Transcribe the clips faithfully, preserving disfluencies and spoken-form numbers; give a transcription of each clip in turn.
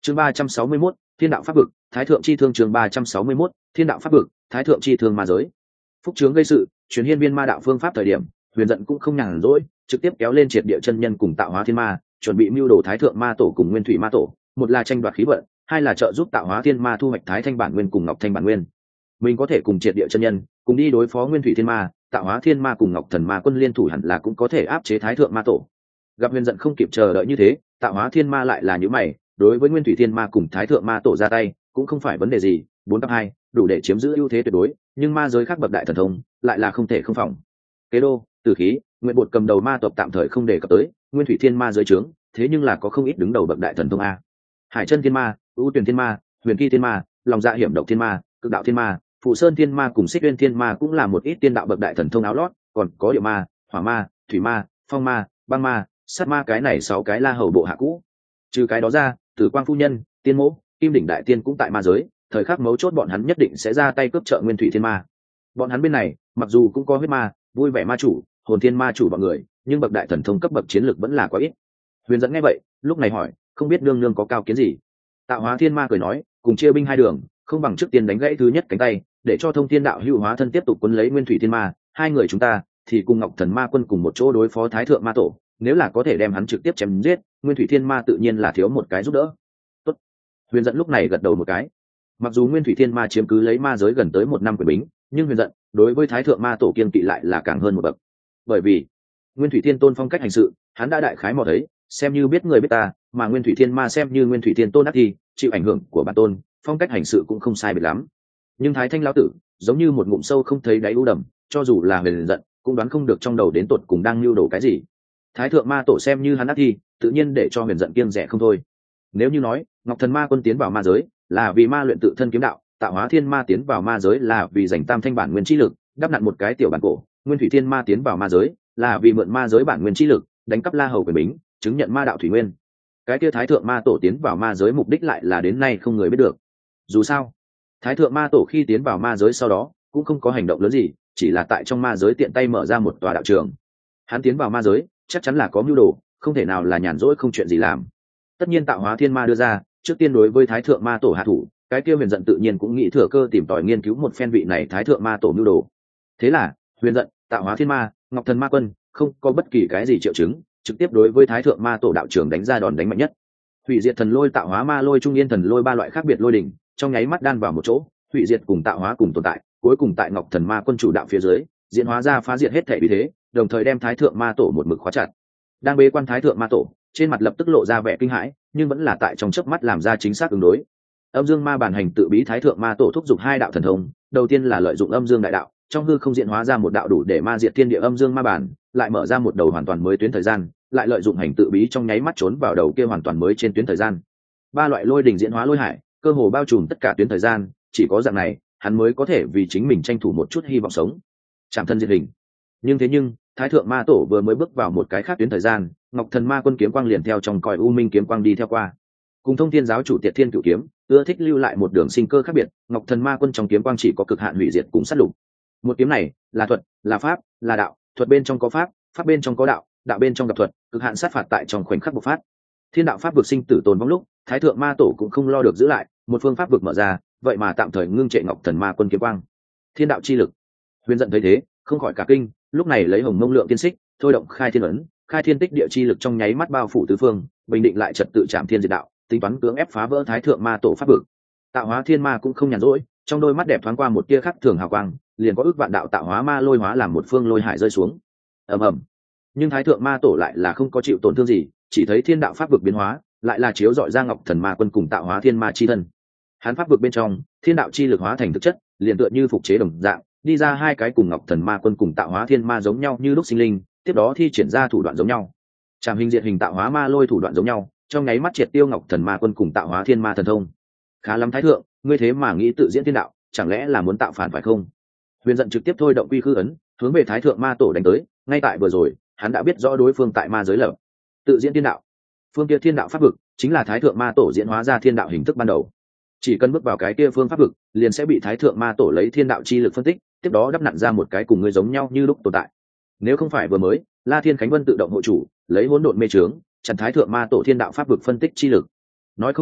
chương ba trăm sáu mươi mốt thiên đạo pháp vực thái thượng chi thương chương ba trăm sáu mươi mốt thiên đạo pháp vực thái thượng chi thương ma giới. Phúc chướng gây sự truyền hiên viên ma đạo phương pháp thời điểm, Huyền Dận cũng không nhàn rỗi, trực tiếp kéo lên triệt địa chân nhân cùng tạo hóa thiên ma, chuẩn bị mưu đồ thái thượng ma tổ cùng nguyên thủy ma tổ, một là tranh đoạt khí vận, hai là trợ giúp tạo hóa thiên ma thu hoạch thái thanh bản nguyên cùng ngọc thanh bản nguyên. Mình có thể cùng triệt địa chân nhân cùng đi đối phó nguyên thủy thiên ma, tạo hóa thiên ma cùng ngọc thần ma quân liên thủ hẳn là cũng có thể áp chế thái thượng ma tổ. Gặp Huyền Dận không kịp chờ đợi như thế, tạo hóa thiên ma lại là những mày, đối với nguyên thủy thiên ma cùng thái thượng ma tổ ra tay cũng không phải vấn đề gì, bốn cấp hai đủ để chiếm giữ ưu thế tuyệt đối, nhưng ma giới khác bậc đại thần thông lại là không thể không phòng. Kế đô, tử khí, nguyện bột cầm đầu ma tộc tạm thời không đề cập tới, nguyên thủy thiên ma giới trướng, thế nhưng là có không ít đứng đầu bậc đại thần thông a. Hải chân thiên ma, ưu tuyển thiên ma, huyền kỳ thiên ma, lòng dạ hiểm độc thiên ma, cực đạo thiên ma, phụ sơn thiên ma cùng xích uyên thiên ma cũng là một ít tiên đạo bậc đại thần thông áo lót, còn có địa ma, hỏa ma, thủy ma, phong ma, băng ma, sát ma, cái này sáu cái la hầu bộ hạ cũ. Trừ cái đó ra, Tử Quang phu nhân, tiên mẫu, kim đỉnh đại tiên cũng tại ma giới, thời khắc mấu chốt bọn hắn nhất định sẽ ra tay cướp trợ nguyên thủy thiên ma. Bọn hắn bên này mặc dù cũng có huyết ma, vui vẻ ma chủ, hồn thiên ma chủ bọn người, nhưng bậc đại thần thông cấp bậc chiến lược vẫn là quá ít. Huyền Dận nghe vậy lúc này hỏi, không biết nương nương có cao kiến gì? Tạo hóa thiên ma cười nói, cùng chia binh hai đường, không bằng trước tiên đánh gãy thứ nhất cánh tay, để cho thông thiên đạo hữu hóa thân tiếp tục quấn lấy nguyên thủy thiên ma, hai người chúng ta thì cùng ngọc thần ma quân cùng một chỗ đối phó thái thượng ma tổ, nếu là có thể đem hắn trực tiếp chém giết, nguyên thủy thiên ma tự nhiên là thiếu một cái giúp đỡ. Tốt. Huyền Dận lúc này gật đầu một cái. Mặc dù nguyên thủy thiên ma chiếm cứ lấy ma giới gần tới một năm quyền bính, nhưng Huyền Dận đối với thái thượng ma tổ kiên kỵ lại là càng hơn một bậc. Bởi vì nguyên thủy thiên tôn phong cách hành sự, hắn đã đại khái mò thấy, xem như biết người biết ta, mà nguyên thủy thiên ma xem như nguyên thủy thiên tôn ác thì chịu ảnh hưởng của bản tôn, phong cách hành sự cũng không sai biệt lắm. Nhưng thái thanh lão tử giống như một ngụm sâu không thấy đáy u đầm, cho dù là Huyền Dận cũng đoán không được trong đầu đến tột cùng đang lưu đồ cái gì. Thái thượng ma tổ xem như hắn ác thì tự nhiên để cho Huyền Dận kiêng rẻ không thôi. Nếu như nói ngọc thần ma quân tiến vào ma giới là vì ma luyện tự thân kiếm đạo, tạo hóa thiên ma tiến vào ma giới là vì giành tam thanh bản nguyên chi lực đắp nặn một cái tiểu bản cổ, nguyên thủy thiên ma tiến vào ma giới là vì mượn ma giới bản nguyên chi lực đánh cắp la hầu quyền bính, chứng nhận ma đạo thủy nguyên. Cái kia thái thượng ma tổ tiến vào ma giới mục đích lại là đến nay không người biết được. Dù sao thái thượng ma tổ khi tiến vào ma giới sau đó cũng không có hành động lớn gì, chỉ là tại trong ma giới tiện tay mở ra một tòa đạo trường. Hắn tiến vào ma giới chắc chắn là có mưu đồ, không thể nào là nhàn rỗi không chuyện gì làm. Tất nhiên tạo hóa thiên ma đưa ra trước tiên đối với thái thượng ma tổ hạ thủ, cái kia Huyền Dận tự nhiên cũng nghĩ thừa cơ tìm tòi nghiên cứu một phen vị này thái thượng ma tổ mưu đồ. Thế là Huyền Dận, tạo hóa thiên ma, ngọc thần ma quân không có bất kỳ cái gì triệu chứng, trực tiếp đối với thái thượng ma tổ đạo trưởng đánh ra đòn đánh mạnh nhất. Hủy diệt thần lôi, tạo hóa ma lôi, trung yên thần lôi, ba loại khác biệt lôi đỉnh trong nháy mắt đan vào một chỗ, hủy diệt cùng tạo hóa cùng tồn tại, cuối cùng tại ngọc thần ma quân chủ đạo phía dưới diễn hóa ra phá diệt hết thể vì thế, đồng thời đem thái thượng ma tổ một mực khóa chặt. Đang bế quan thái thượng ma tổ trên mặt lập tức lộ ra vẻ kinh hãi, nhưng vẫn là tại trong chớp mắt làm ra chính xác ứng đối. Âm dương ma bản hành tự bí thái thượng ma tổ thúc giục hai đạo thần thông, đầu tiên là lợi dụng âm dương đại đạo, trong hư không diễn hóa ra một đạo đủ để ma diệt thiên địa âm dương ma bản, lại mở ra một đầu hoàn toàn mới tuyến thời gian, lại lợi dụng hành tự bí trong nháy mắt trốn vào đầu kia hoàn toàn mới trên tuyến thời gian. Ba loại lôi đỉnh diễn hóa lôi hải, cơ hồ bao trùm tất cả tuyến thời gian, chỉ có dạng này, hắn mới có thể vì chính mình tranh thủ một chút hy vọng sống. Chạm thân diệt hình. Nhưng thế nhưng, thái thượng ma tổ vừa mới bước vào một cái khác tuyến thời gian, ngọc thần ma quân kiếm quang liền theo trong còi u minh kiếm quang đi theo qua. Cùng thông thiên giáo chủ Tiệt Thiên Cửu kiếm ưa thích lưu lại một đường sinh cơ khác biệt, ngọc thần ma quân trong kiếm quang chỉ có cực hạn hủy diệt cùng sát lục. Một kiếm này là thuật, là pháp, là đạo, thuật bên trong có pháp, pháp bên trong có đạo, đạo bên trong gặp thuật, cực hạn sát phạt tại trong khoảnh khắc bộc phát. Thiên đạo pháp vực sinh tử tồn vong lúc, thái thượng ma tổ cũng không lo được giữ lại, một phương pháp vực mở ra, vậy mà tạm thời ngưng trệ ngọc thần ma quân kiếm quang. Thiên đạo chi lực. Huyền Dận thấy thế không khỏi cả kinh, lúc này lấy hồng mông lượng tiên xích thôi động khai thiên ấn, khai thiên tích địa chi lực trong nháy mắt bao phủ tứ phương, bình định lại trật tự trảm thiên diệt đạo, tính toán cưỡng ép phá vỡ thái thượng ma tổ pháp vực. Tạo hóa thiên ma cũng không nhàn rỗi, trong đôi mắt đẹp thoáng qua một tia khắc thường hào quang, liền có ước vạn đạo tạo hóa ma lôi hóa làm một phương lôi hải rơi xuống. Ầm ầm. Nhưng thái thượng ma tổ lại là không có chịu tổn thương gì, chỉ thấy thiên đạo pháp vực biến hóa, lại là chiếu dọi ra ngọc thần ma quân cùng tạo hóa thiên ma chi thân. Hắn pháp vực bên trong, thiên đạo chi lực hóa thành thực chất, liền tựa như phục chế đồng dạng, đi ra hai cái cùng ngọc thần ma quân cùng tạo hóa thiên ma giống nhau như lúc sinh linh, tiếp đó thi triển ra thủ đoạn giống nhau. Trảm hình diệt hình tạo hóa ma lôi thủ đoạn giống nhau, trong nháy mắt triệt tiêu ngọc thần ma quân cùng tạo hóa thiên ma thần thông. Khá lắm thái thượng, ngươi thế mà nghĩ tự diễn thiên đạo, chẳng lẽ là muốn tạo phản phải không? Huyền Dận trực tiếp thôi động quy khư ấn, hướng về thái thượng ma tổ đánh tới. Ngay tại vừa rồi, hắn đã biết rõ đối phương tại ma giới lập tự diễn thiên đạo, phương kia thiên đạo pháp vực chính là thái thượng ma tổ diễn hóa ra thiên đạo hình thức ban đầu. Chỉ cần bước vào cái kia phương pháp vực, liền sẽ bị thái thượng ma tổ lấy thiên đạo chi lực phân tích, tiếp đó đắp nặn ra một cái cùng người giống nhau như lúc tồn tại. Nếu không phải vừa mới La Thiên Khánh Vân tự động hộ chủ lấy hỗn độn mê trướng chặn thái thượng ma tổ thiên đạo pháp vực phân tích chi lực, nói không chừng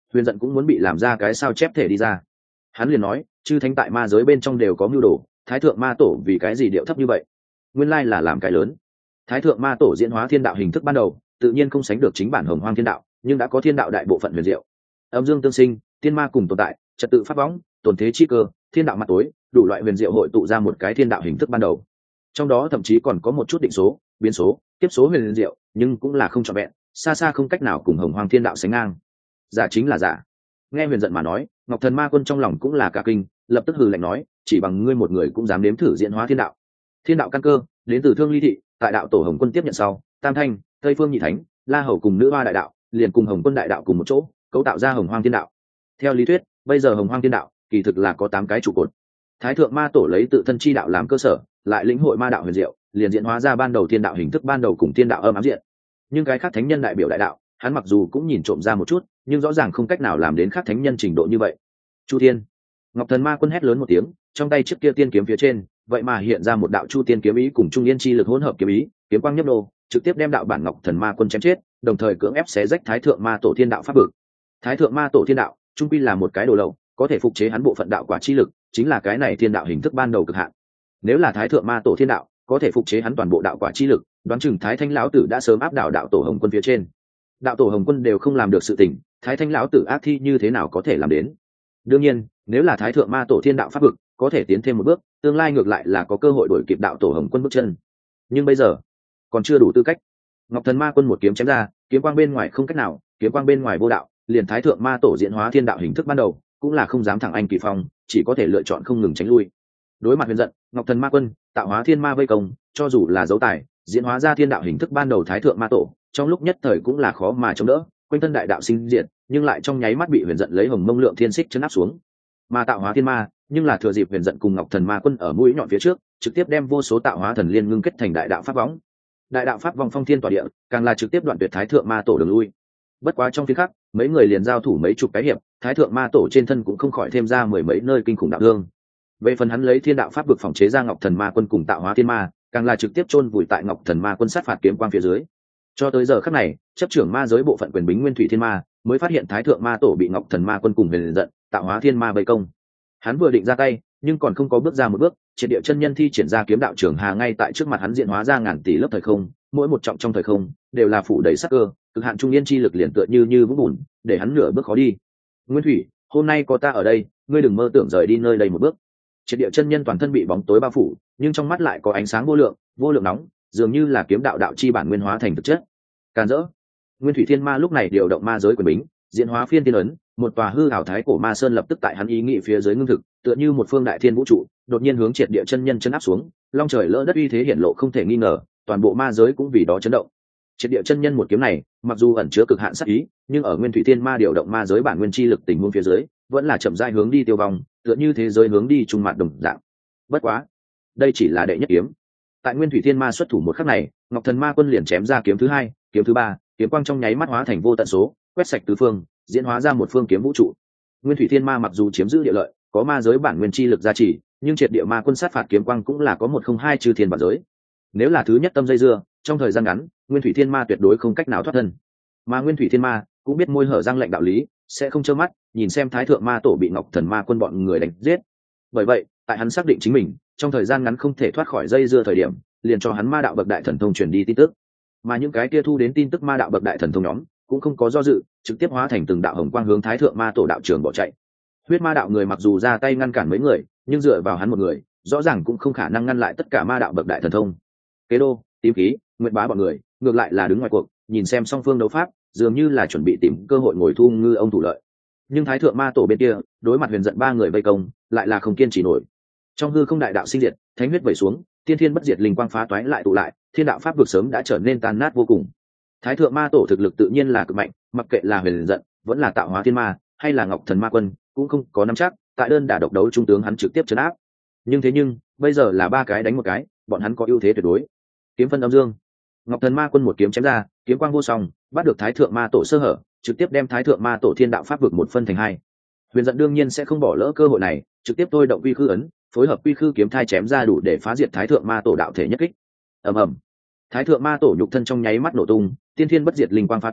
Huyền giận cũng muốn bị làm ra cái sao chép thể đi ra. Hắn liền nói, chư thánh tại ma giới bên trong đều có mưu đồ, thái thượng ma tổ vì cái gì điệu thấp như vậy? Nguyên lai là làm cái lớn. Thái thượng ma tổ diễn hóa thiên đạo hình thức ban đầu, tự nhiên không sánh được chính bản hồng hoang thiên đạo, nhưng đã có thiên đạo đại bộ phận huyền diệu. Âm dương tương sinh, thiên ma cùng tồn tại, trật tự pháp võng, tồn thế chi cơ, thiên đạo mặt tối, đủ loại huyền diệu hội tụ ra một cái thiên đạo hình thức ban đầu. Trong đó thậm chí còn có một chút định số, biến số, tiếp số huyền diệu, nhưng cũng là không trọn vẹn, xa xa không cách nào cùng hồng hoang thiên đạo sánh ngang. Giả chính là giả. Nghe Huyền giận mà nói, Ngọc Thần Ma Quân trong lòng cũng là cả kinh, lập tức hừ lạnh nói, chỉ bằng ngươi một người cũng dám nếm thử diễn hóa thiên đạo. Thiên đạo căn cơ đến từ Thương Ly thị, tại đạo tổ Hồng Quân tiếp nhận sau, Tam Thanh, Tây Phương Nhị Thánh, La Hầu cùng Nữ Hoa đại đạo, liền cùng Hồng Quân đại đạo cùng một chỗ, cấu tạo ra Hồng Hoang thiên đạo. Theo lý thuyết, bây giờ Hồng Hoang thiên đạo kỳ thực là có tám cái trụ cột. Thái thượng ma tổ lấy tự thân chi đạo làm cơ sở, lại lĩnh hội ma đạo huyền diệu, liền diễn hóa ra ban đầu thiên đạo hình thức ban đầu cùng thiên đạo âm ám diện. Nhưng cái khác thánh nhân đại biểu đại đạo, hắn mặc dù cũng nhìn trộm ra một chút, nhưng rõ ràng không cách nào làm đến khác thánh nhân trình độ như vậy. Chu Thiên, Ngọc Thần Ma Quân hét lớn một tiếng, trong tay chiếc kia tiên kiếm phía trên, vậy mà hiện ra một đạo Chu Tiên kiếm ý cùng Trung Yên chi lực hỗn hợp kiếm ý, kiếm quang nhấp nô, trực tiếp đem đạo bản Ngọc Thần Ma Quân chém chết, đồng thời cưỡng ép xé rách Thái thượng ma tổ thiên đạo pháp vực. Thái thượng ma tổ thiên đạo, trung quy là một cái đồ lậu, có thể phục chế hắn bộ phận đạo quả chi lực, chính là cái này thiên đạo hình thức ban đầu cực hạn. Nếu là Thái thượng ma tổ thiên đạo, có thể phục chế hắn toàn bộ đạo quả chi lực, đoán chừng Thái Thanh lão tử đã sớm áp đảo đạo tổ Hồng Quân phía trên. Đạo tổ Hồng Quân đều không làm được sự tình, Thái Thanh lão tử ác thi như thế nào có thể làm đến? Đương nhiên, nếu là Thái thượng ma tổ thiên đạo pháp vực, có thể tiến thêm một bước, tương lai ngược lại là có cơ hội đuổi kịp đạo tổ Hồng Quân bước chân. Nhưng bây giờ, còn chưa đủ tư cách. Ngọc Thần Ma Quân một kiếm chém ra, kiếm quang bên ngoài không cách nào, kiếm quang bên ngoài vô đạo, liền Thái thượng ma tổ diễn hóa thiên đạo hình thức ban đầu, cũng là không dám thẳng anh kỳ phong, chỉ có thể lựa chọn không ngừng tránh lui. Đối mặt Huyền giận, Ngọc Thần Ma Quân tạo hóa thiên ma vây công, cho dù là dấu tài, diễn hóa ra thiên đạo hình thức ban đầu Thái thượng ma tổ, trong lúc nhất thời cũng là khó mà chống đỡ, quanh thân đại đạo sinh diệt, nhưng lại trong nháy mắt bị Huyền giận lấy hồng mông lượng thiên xích chấn áp xuống. Mà tạo hóa thiên ma, nhưng là thừa dịp Huyền giận cùng Ngọc Thần Ma Quân ở mũi nhọn phía trước, trực tiếp đem vô số tạo hóa thần liên ngưng kết thành đại đạo pháp võng. Đại đạo pháp vong phong thiên tỏa địa, càng là trực tiếp đoạn tuyệt Thái thượng ma tổ đường lui. Bất quá trong phiên khắc, mấy người liền giao thủ mấy chục cái hiệp, Thái thượng ma tổ trên thân cũng không khỏi thêm ra mười mấy nơi kinh khủng đạo thương. Về phần hắn lấy thiên đạo pháp vực phòng chế ra Ngọc Thần Ma Quân cùng tạo hóa thiên ma, càng là trực tiếp chôn vùi tại Ngọc Thần Ma Quân sát phạt kiếm quang phía dưới. Cho tới giờ khắc này, chấp trưởng ma giới bộ phận quyền bính Nguyên Thủy Thiên Ma mới phát hiện Thái thượng ma tổ bị Ngọc Thần Ma Quân cùng Huyền giận, tạo hóa thiên ma vây công. Hắn vừa định ra tay, nhưng còn không có bước ra một bước, Triệt Địa chân nhân thi triển ra kiếm đạo trưởng hà ngay tại trước mặt hắn diễn hóa ra ngàn tỷ lớp thời không, mỗi một trọng trong thời không đều là phủ đầy sắc cơ, cực hạn trung yên chi lực liền tựa như như vũng bùn, để hắn nửa bước khó đi. Nguyên Thủy, hôm nay có ta ở đây, ngươi đừng mơ tưởng rời đi nơi đây một bước. Triệt Địa chân nhân toàn thân bị bóng tối bao phủ, nhưng trong mắt lại có ánh sáng vô lượng, vô lượng nóng, dường như là kiếm đạo đạo chi bản nguyên hóa thành thực chất. Càn rỡ. Nguyên Thủy Thiên Ma lúc này điều động ma giới quyền bính, diễn hóa phiên tiên ấn, một tòa hư ảo thái cổ ma sơn lập tức tại hắn ý nghĩ phía dưới ngưng thực, tựa như một phương đại thiên vũ trụ, đột nhiên hướng Triệt Địa chân nhân chân áp xuống, long trời lỡ đất uy thế hiển lộ không thể nghi ngờ, toàn bộ ma giới cũng vì đó chấn động. Triệt Địa chân nhân một kiếm này, mặc dù ẩn chứa cực hạn sát ý, nhưng ở Nguyên Thủy Thiên Ma điều động ma giới bản nguyên chi lực tình huống phía dưới, vẫn là chậm rãi hướng đi tiêu vong, tựa như thế giới hướng đi trung mặt đồng dạng. Bất quá, đây chỉ là đệ nhất kiếm. Tại Nguyên Thủy Thiên Ma xuất thủ một khắc này, Ngọc Thần Ma Quân liền chém ra kiếm thứ hai, kiếm thứ ba, kiếm quang trong nháy mắt hóa thành vô tận số, quét sạch tứ phương, diễn hóa ra một phương kiếm vũ trụ. Nguyên Thủy Thiên Ma mặc dù chiếm giữ địa lợi, có ma giới bản nguyên chi lực gia trì, nhưng Triệt Địa Ma Quân sát phạt kiếm quang cũng là có một không hai chư thiên bản giới. Nếu là thứ nhất tâm dây dưa, trong thời gian ngắn, Nguyên Thủy Thiên Ma tuyệt đối không cách nào thoát thân. Mà Nguyên Thủy Thiên Ma cũng biết môi hở răng lệnh đạo lý, sẽ không trơ mắt nhìn xem Thái thượng ma tổ bị Ngọc Thần Ma Quân bọn người đánh giết. Bởi vậy, tại hắn xác định chính mình trong thời gian ngắn không thể thoát khỏi dây dưa thời điểm, liền cho hắn ma đạo bậc đại thần thông truyền đi tin tức. Mà những cái kia thu đến tin tức ma đạo bậc đại thần thông nhóm cũng không có do dự, trực tiếp hóa thành từng đạo hồng quang hướng Thái thượng ma tổ đạo trường bỏ chạy. Huyết ma đạo người mặc dù ra tay ngăn cản mấy người, nhưng dựa vào hắn một người, rõ ràng cũng không khả năng ngăn lại tất cả ma đạo bậc đại thần thông. Kế Đô, Tím Khí, Nguyệt Bá bọn người, ngược lại là đứng ngoài cuộc, nhìn xem song phương đấu pháp, dường như là chuẩn bị tìm cơ hội ngồi thu ngư ông thủ lợi. Nhưng Thái thượng ma tổ bên kia, đối mặt Huyền giận ba người vây công, lại là không kiên trì nổi. Trong hư không đại đạo sinh diệt, thánh huyết vẩy xuống, tiên thiên bất diệt linh quang phá toái lại tụ lại, thiên đạo pháp vực sớm đã trở nên tan nát vô cùng. Thái thượng ma tổ thực lực tự nhiên là cực mạnh, mặc kệ là Huyền giận, vẫn là tạo hóa thiên ma, hay là Ngọc Thần Ma Quân, cũng không có nắm chắc, tại đơn đả độc đấu trung tướng hắn trực tiếp trấn áp. Nhưng thế nhưng, bây giờ là ba cái đánh một cái, bọn hắn có ưu thế tuyệt đối. Kiếm phân âm dương, Ngọc Thần Ma Quân một kiếm chém ra, kiếm quang vô song, bắt được Thái thượng ma tổ sơ hở, trực tiếp đem Thái thượng ma tổ thiên đạo pháp vực một phân thành hai. Huyền giận đương nhiên sẽ không bỏ lỡ cơ hội này, trực tiếp thôi động quy khư ấn, phối hợp quy khư kiếm thai chém ra đủ để phá diệt Thái thượng ma tổ đạo thể nhất kích. Ầm ầm. Thái thượng ma tổ nhục thân trong nháy mắt nổ tung, tiên thiên bất diệt linh quang phá thoái,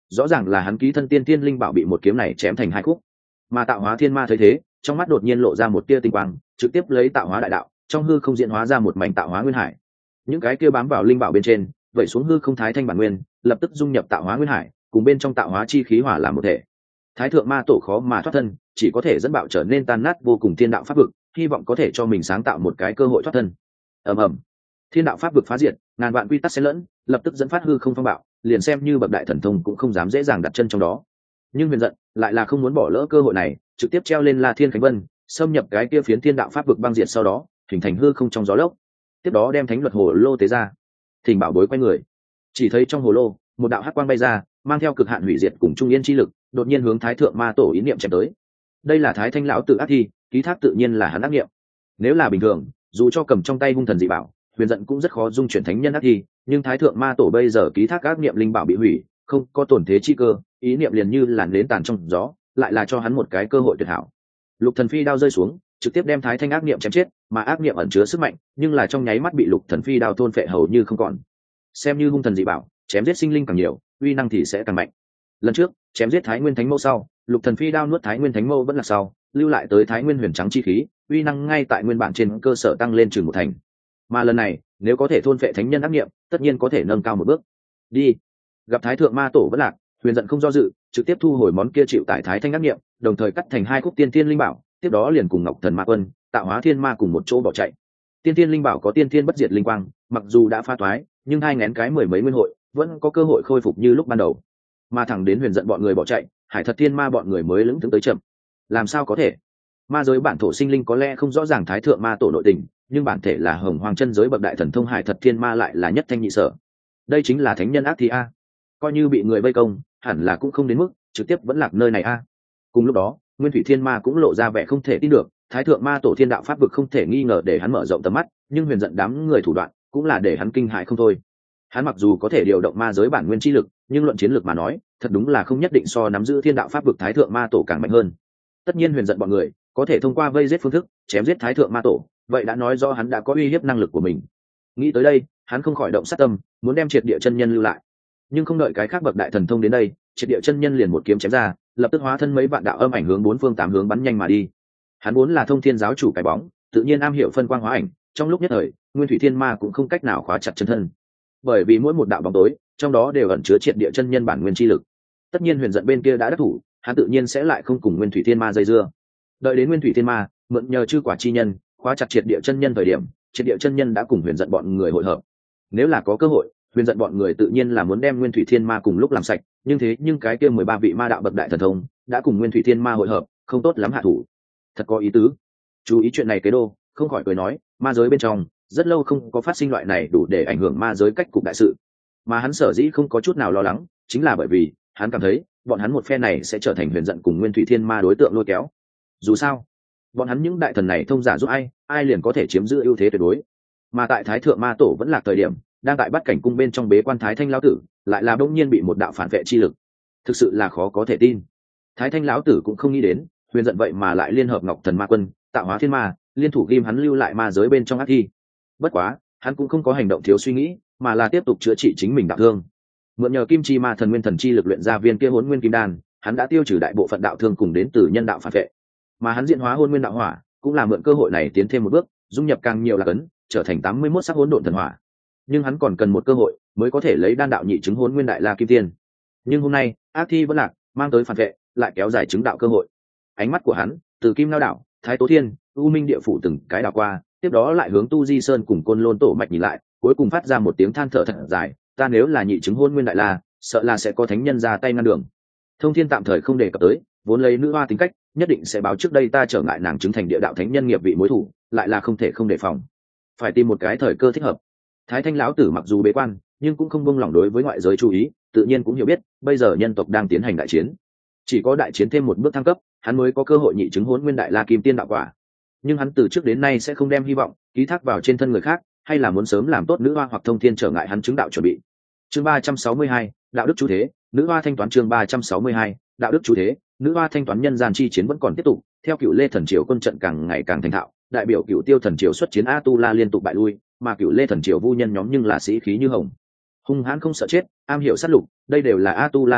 rõ ràng là hắn ký thân tiên tiên linh bảo bị một kiếm này chém thành hai khúc. Mà tạo hóa thiên ma thấy thế, trong mắt đột nhiên lộ ra một tia tinh quang, trực tiếp lấy tạo hóa đại đạo trong hư không diễn hóa ra một mảnh tạo hóa nguyên hải. Những cái kia bám vào linh bảo bên trên vậy xuống hư không thái thanh bản nguyên, lập tức dung nhập tạo hóa nguyên hải, cùng bên trong tạo hóa chi khí hòa làm một thể. Thái thượng ma tổ khó mà thoát thân, chỉ có thể dẫn bạo trở nên tan nát vô cùng thiên đạo pháp vực, hy vọng có thể cho mình sáng tạo một cái cơ hội thoát thân. ầm ầm, thiên đạo pháp vực phá diệt, ngàn vạn quy tắc xen lẫn, lập tức dẫn phát hư không phong bạo, liền xem như bậc đại thần thông cũng không dám dễ dàng đặt chân trong đó. Nhưng huyền giận lại là không muốn bỏ lỡ cơ hội này, trực tiếp treo lên La Thiên Khánh Vân, xâm nhập cái kia phiến thiên đạo pháp vực băng diệt, sau đó hình thành hư không trong gió lốc. Tiếp đó đem thánh luật hồ lô tế ra, thỉnh bảo bối quay người, chỉ thấy trong hồ lô một đạo hắc quang bay ra, mang theo cực hạn hủy diệt cùng trung yên chi lực, đột nhiên hướng thái thượng ma tổ ý niệm chém tới. Đây là thái thanh lão tự ác thi, ký thác tự nhiên là hắn ác niệm. Nếu là bình thường, dù cho cầm trong tay hung thần dị bảo, huyền giận cũng rất khó dung chuyển thánh nhân ác thi, nhưng thái thượng ma tổ bây giờ ký thác ác niệm linh bảo bị hủy, không có tổn thế chi cơ, ý niệm liền như làn nến tàn trong gió, lại là cho hắn một cái cơ hội tuyệt hảo. Lục thần phi đao rơi xuống, trực tiếp đem thái thanh ác niệm chém chết, mà ác niệm ẩn chứa sức mạnh, nhưng là trong nháy mắt bị lục thần phi đao thôn phệ hầu như không còn. Xem như hung thần dị bảo, chém giết sinh linh càng nhiều, uy năng thì sẽ càng mạnh. Lần trước chém giết thái nguyên thánh mâu sau, lục thần phi đao nuốt thái nguyên thánh mâu vẫn là sau, lưu lại tới thái nguyên huyền trắng chi khí, uy năng ngay tại nguyên bản trên cơ sở tăng lên chừng một thành. Mà lần này nếu có thể thôn phệ thánh nhân ác niệm, tất nhiên có thể nâng cao một bước. Đi. Gặp thái thượng ma tổ vẫn lạc, huyền giận không do dự, trực tiếp thu hồi món kia chịu tại thái thanh ác niệm, đồng thời cắt thành hai khúc tiên thiên linh bảo, tiếp đó liền cùng ngọc thần ma quân, tạo hóa thiên ma cùng một chỗ bỏ chạy. Tiên thiên linh bảo có tiên thiên bất diệt linh quang, mặc dù đã pha toái, nhưng hai ngén cái mười mấy nguyên hội vẫn có cơ hội khôi phục như lúc ban đầu. Mà thẳng đến huyền giận bọn người bỏ chạy, hải thật thiên ma bọn người mới lững thững tới chậm. Làm sao có thể? Ma giới bản thổ sinh linh có lẽ không rõ ràng thái thượng ma tổ nội tình, nhưng bản thể là hồng hoàng chân giới bậc đại thần thông hải thật thiên ma lại là nhất thanh nhị sở. Đây chính là thánh nhân ác thi a. Coi như bị người vây công, hẳn là cũng không đến mức trực tiếp vẫn lạc nơi này a. Cùng lúc đó, nguyên thủy thiên ma cũng lộ ra vẻ không thể tin được, thái thượng ma tổ thiên đạo pháp vực không thể nghi ngờ để hắn mở rộng tầm mắt, nhưng huyền giận đám người thủ đoạn cũng là để hắn kinh hãi không thôi. Hắn mặc dù có thể điều động ma giới bản nguyên chi lực, nhưng luận chiến lược mà nói, thật đúng là không nhất định so nắm giữ thiên đạo pháp vực thái thượng ma tổ càng mạnh hơn. Tất nhiên huyền giận bọn người có thể thông qua vây giết phương thức chém giết thái thượng ma tổ, vậy đã nói do hắn đã có uy hiếp năng lực của mình. Nghĩ tới đây, hắn không khỏi động sát tâm, muốn đem triệt địa chân nhân lưu lại. Nhưng không đợi cái khác bậc đại thần thông đến đây, triệt địa chân nhân liền một kiếm chém ra, lập tức hóa thân mấy vạn đạo âm ảnh hướng bốn phương tám hướng bắn nhanh mà đi. Hắn vốn là thông thiên giáo chủ cái bóng, tự nhiên am hiểu phân quang hóa ảnh, trong lúc nhất thời, nguyên thủy thiên ma cũng không cách nào khóa chặt chân thân. Bởi vì mỗi một đạo bóng tối, trong đó đều ẩn chứa triệt địa chân nhân bản nguyên chi lực. Tất nhiên huyền giận bên kia đã đắc thủ, hắn tự nhiên sẽ lại không cùng nguyên thủy thiên ma dây dưa. Đợi đến nguyên thủy thiên ma mượn nhờ chư quả chi nhân khóa chặt triệt địa chân nhân thời điểm, triệt địa chân nhân đã cùng huyền giận bọn người hội hợp. Nếu là có cơ hội, huyền giận bọn người tự nhiên là muốn đem nguyên thủy thiên ma cùng lúc làm sạch, nhưng thế nhưng cái kia mười ba vị ma đạo bậc đại thần thông đã cùng nguyên thủy thiên ma hội hợp, không tốt lắm hạ thủ. Thật có ý tứ. Chú ý chuyện này kế đô không khỏi cười nói, ma giới bên trong rất lâu không có phát sinh loại này đủ để ảnh hưởng ma giới cách cục đại sự, mà hắn sở dĩ không có chút nào lo lắng, chính là bởi vì hắn cảm thấy bọn hắn một phe này sẽ trở thành huyền giận cùng nguyên thủy thiên ma đối tượng lôi kéo. Dù sao, bọn hắn những đại thần này thông giả giúp ai, ai liền có thể chiếm giữ ưu thế tuyệt đối. Mà tại thái thượng ma tổ vẫn là thời điểm, đang tại bắt cảnh cung bên trong bế quan thái thanh lão tử, lại là đông nhiên bị một đạo phản vệ chi lực, thực sự là khó có thể tin. Thái thanh lão tử cũng không nghĩ đến, huyền giận vậy mà lại liên hợp ngọc thần ma quân, tạo hóa thiên ma, liên thủ ghim hắn lưu lại ma giới bên trong ác thi. Bất quá, hắn cũng không có hành động thiếu suy nghĩ, mà là tiếp tục chữa trị chính mình đạo thương. Mượn nhờ kim chi ma thần nguyên thần chi lực luyện ra viên kia hỗn nguyên kim đan, hắn đã tiêu trừ đại bộ phận đạo thương cùng đến từ nhân đạo phản vệ. Mà hắn diễn hóa hỗn nguyên đạo hỏa, cũng là mượn cơ hội này tiến thêm một bước, dung nhập càng nhiều là cấn, trở thành tám mươi mốt sắc hỗn độn thần hỏa. Nhưng hắn còn cần một cơ hội mới có thể lấy đan đạo nhị chứng hỗn nguyên đại la kim tiên. Nhưng hôm nay, ác thi vẫn lạc, mang tới phản vệ, lại kéo dài chứng đạo cơ hội. Ánh mắt của hắn từ kim lao đảo, thái tố thiên, u minh địa phủ từng cái đảo qua, tiếp đó lại hướng tu di sơn cùng côn lôn tổ mạch nhìn lại, cuối cùng phát ra một tiếng than thở thật dài, ta nếu là nhị chứng hôn nguyên đại la, sợ là sẽ có thánh nhân ra tay ngăn đường. Thông thiên tạm thời không đề cập tới, vốn lấy nữ hoa tính cách, nhất định sẽ báo trước đây ta trở ngại nàng chứng thành địa đạo thánh nhân nghiệp vị mối thủ, lại là không thể không đề phòng, phải tìm một cái thời cơ thích hợp. Thái thanh lão tử mặc dù bế quan, nhưng cũng không buông lỏng đối với ngoại giới chú ý, tự nhiên cũng hiểu biết bây giờ nhân tộc đang tiến hành đại chiến, chỉ có đại chiến thêm một bước thăng cấp, hắn mới có cơ hội nhị chứng hôn nguyên đại la kim tiên đạo quả. Nhưng hắn từ trước đến nay sẽ không đem hy vọng ký thác vào trên thân người khác, hay là muốn sớm làm tốt nữ hoa hoặc thông thiên trở ngại hắn chứng đạo chuẩn bị. Chương ba trăm sáu mươi hai, đạo đức chú thế, nữ hoa thanh toán. Chương ba trăm sáu mươi hai, đạo đức chú thế, nữ hoa thanh toán. Nhân gian chi chiến vẫn còn tiếp tục, theo Cựu Lê thần triều quân trận càng ngày càng thành thạo, đại biểu Cựu Tiêu thần triều xuất chiến A Tu La liên tục bại lui, mà Cựu Lê thần triều vu nhân nhóm nhưng là sĩ khí như hồng, hung hãn không sợ chết, am hiểu sát lục, đây đều là A Tu La điểm tốt,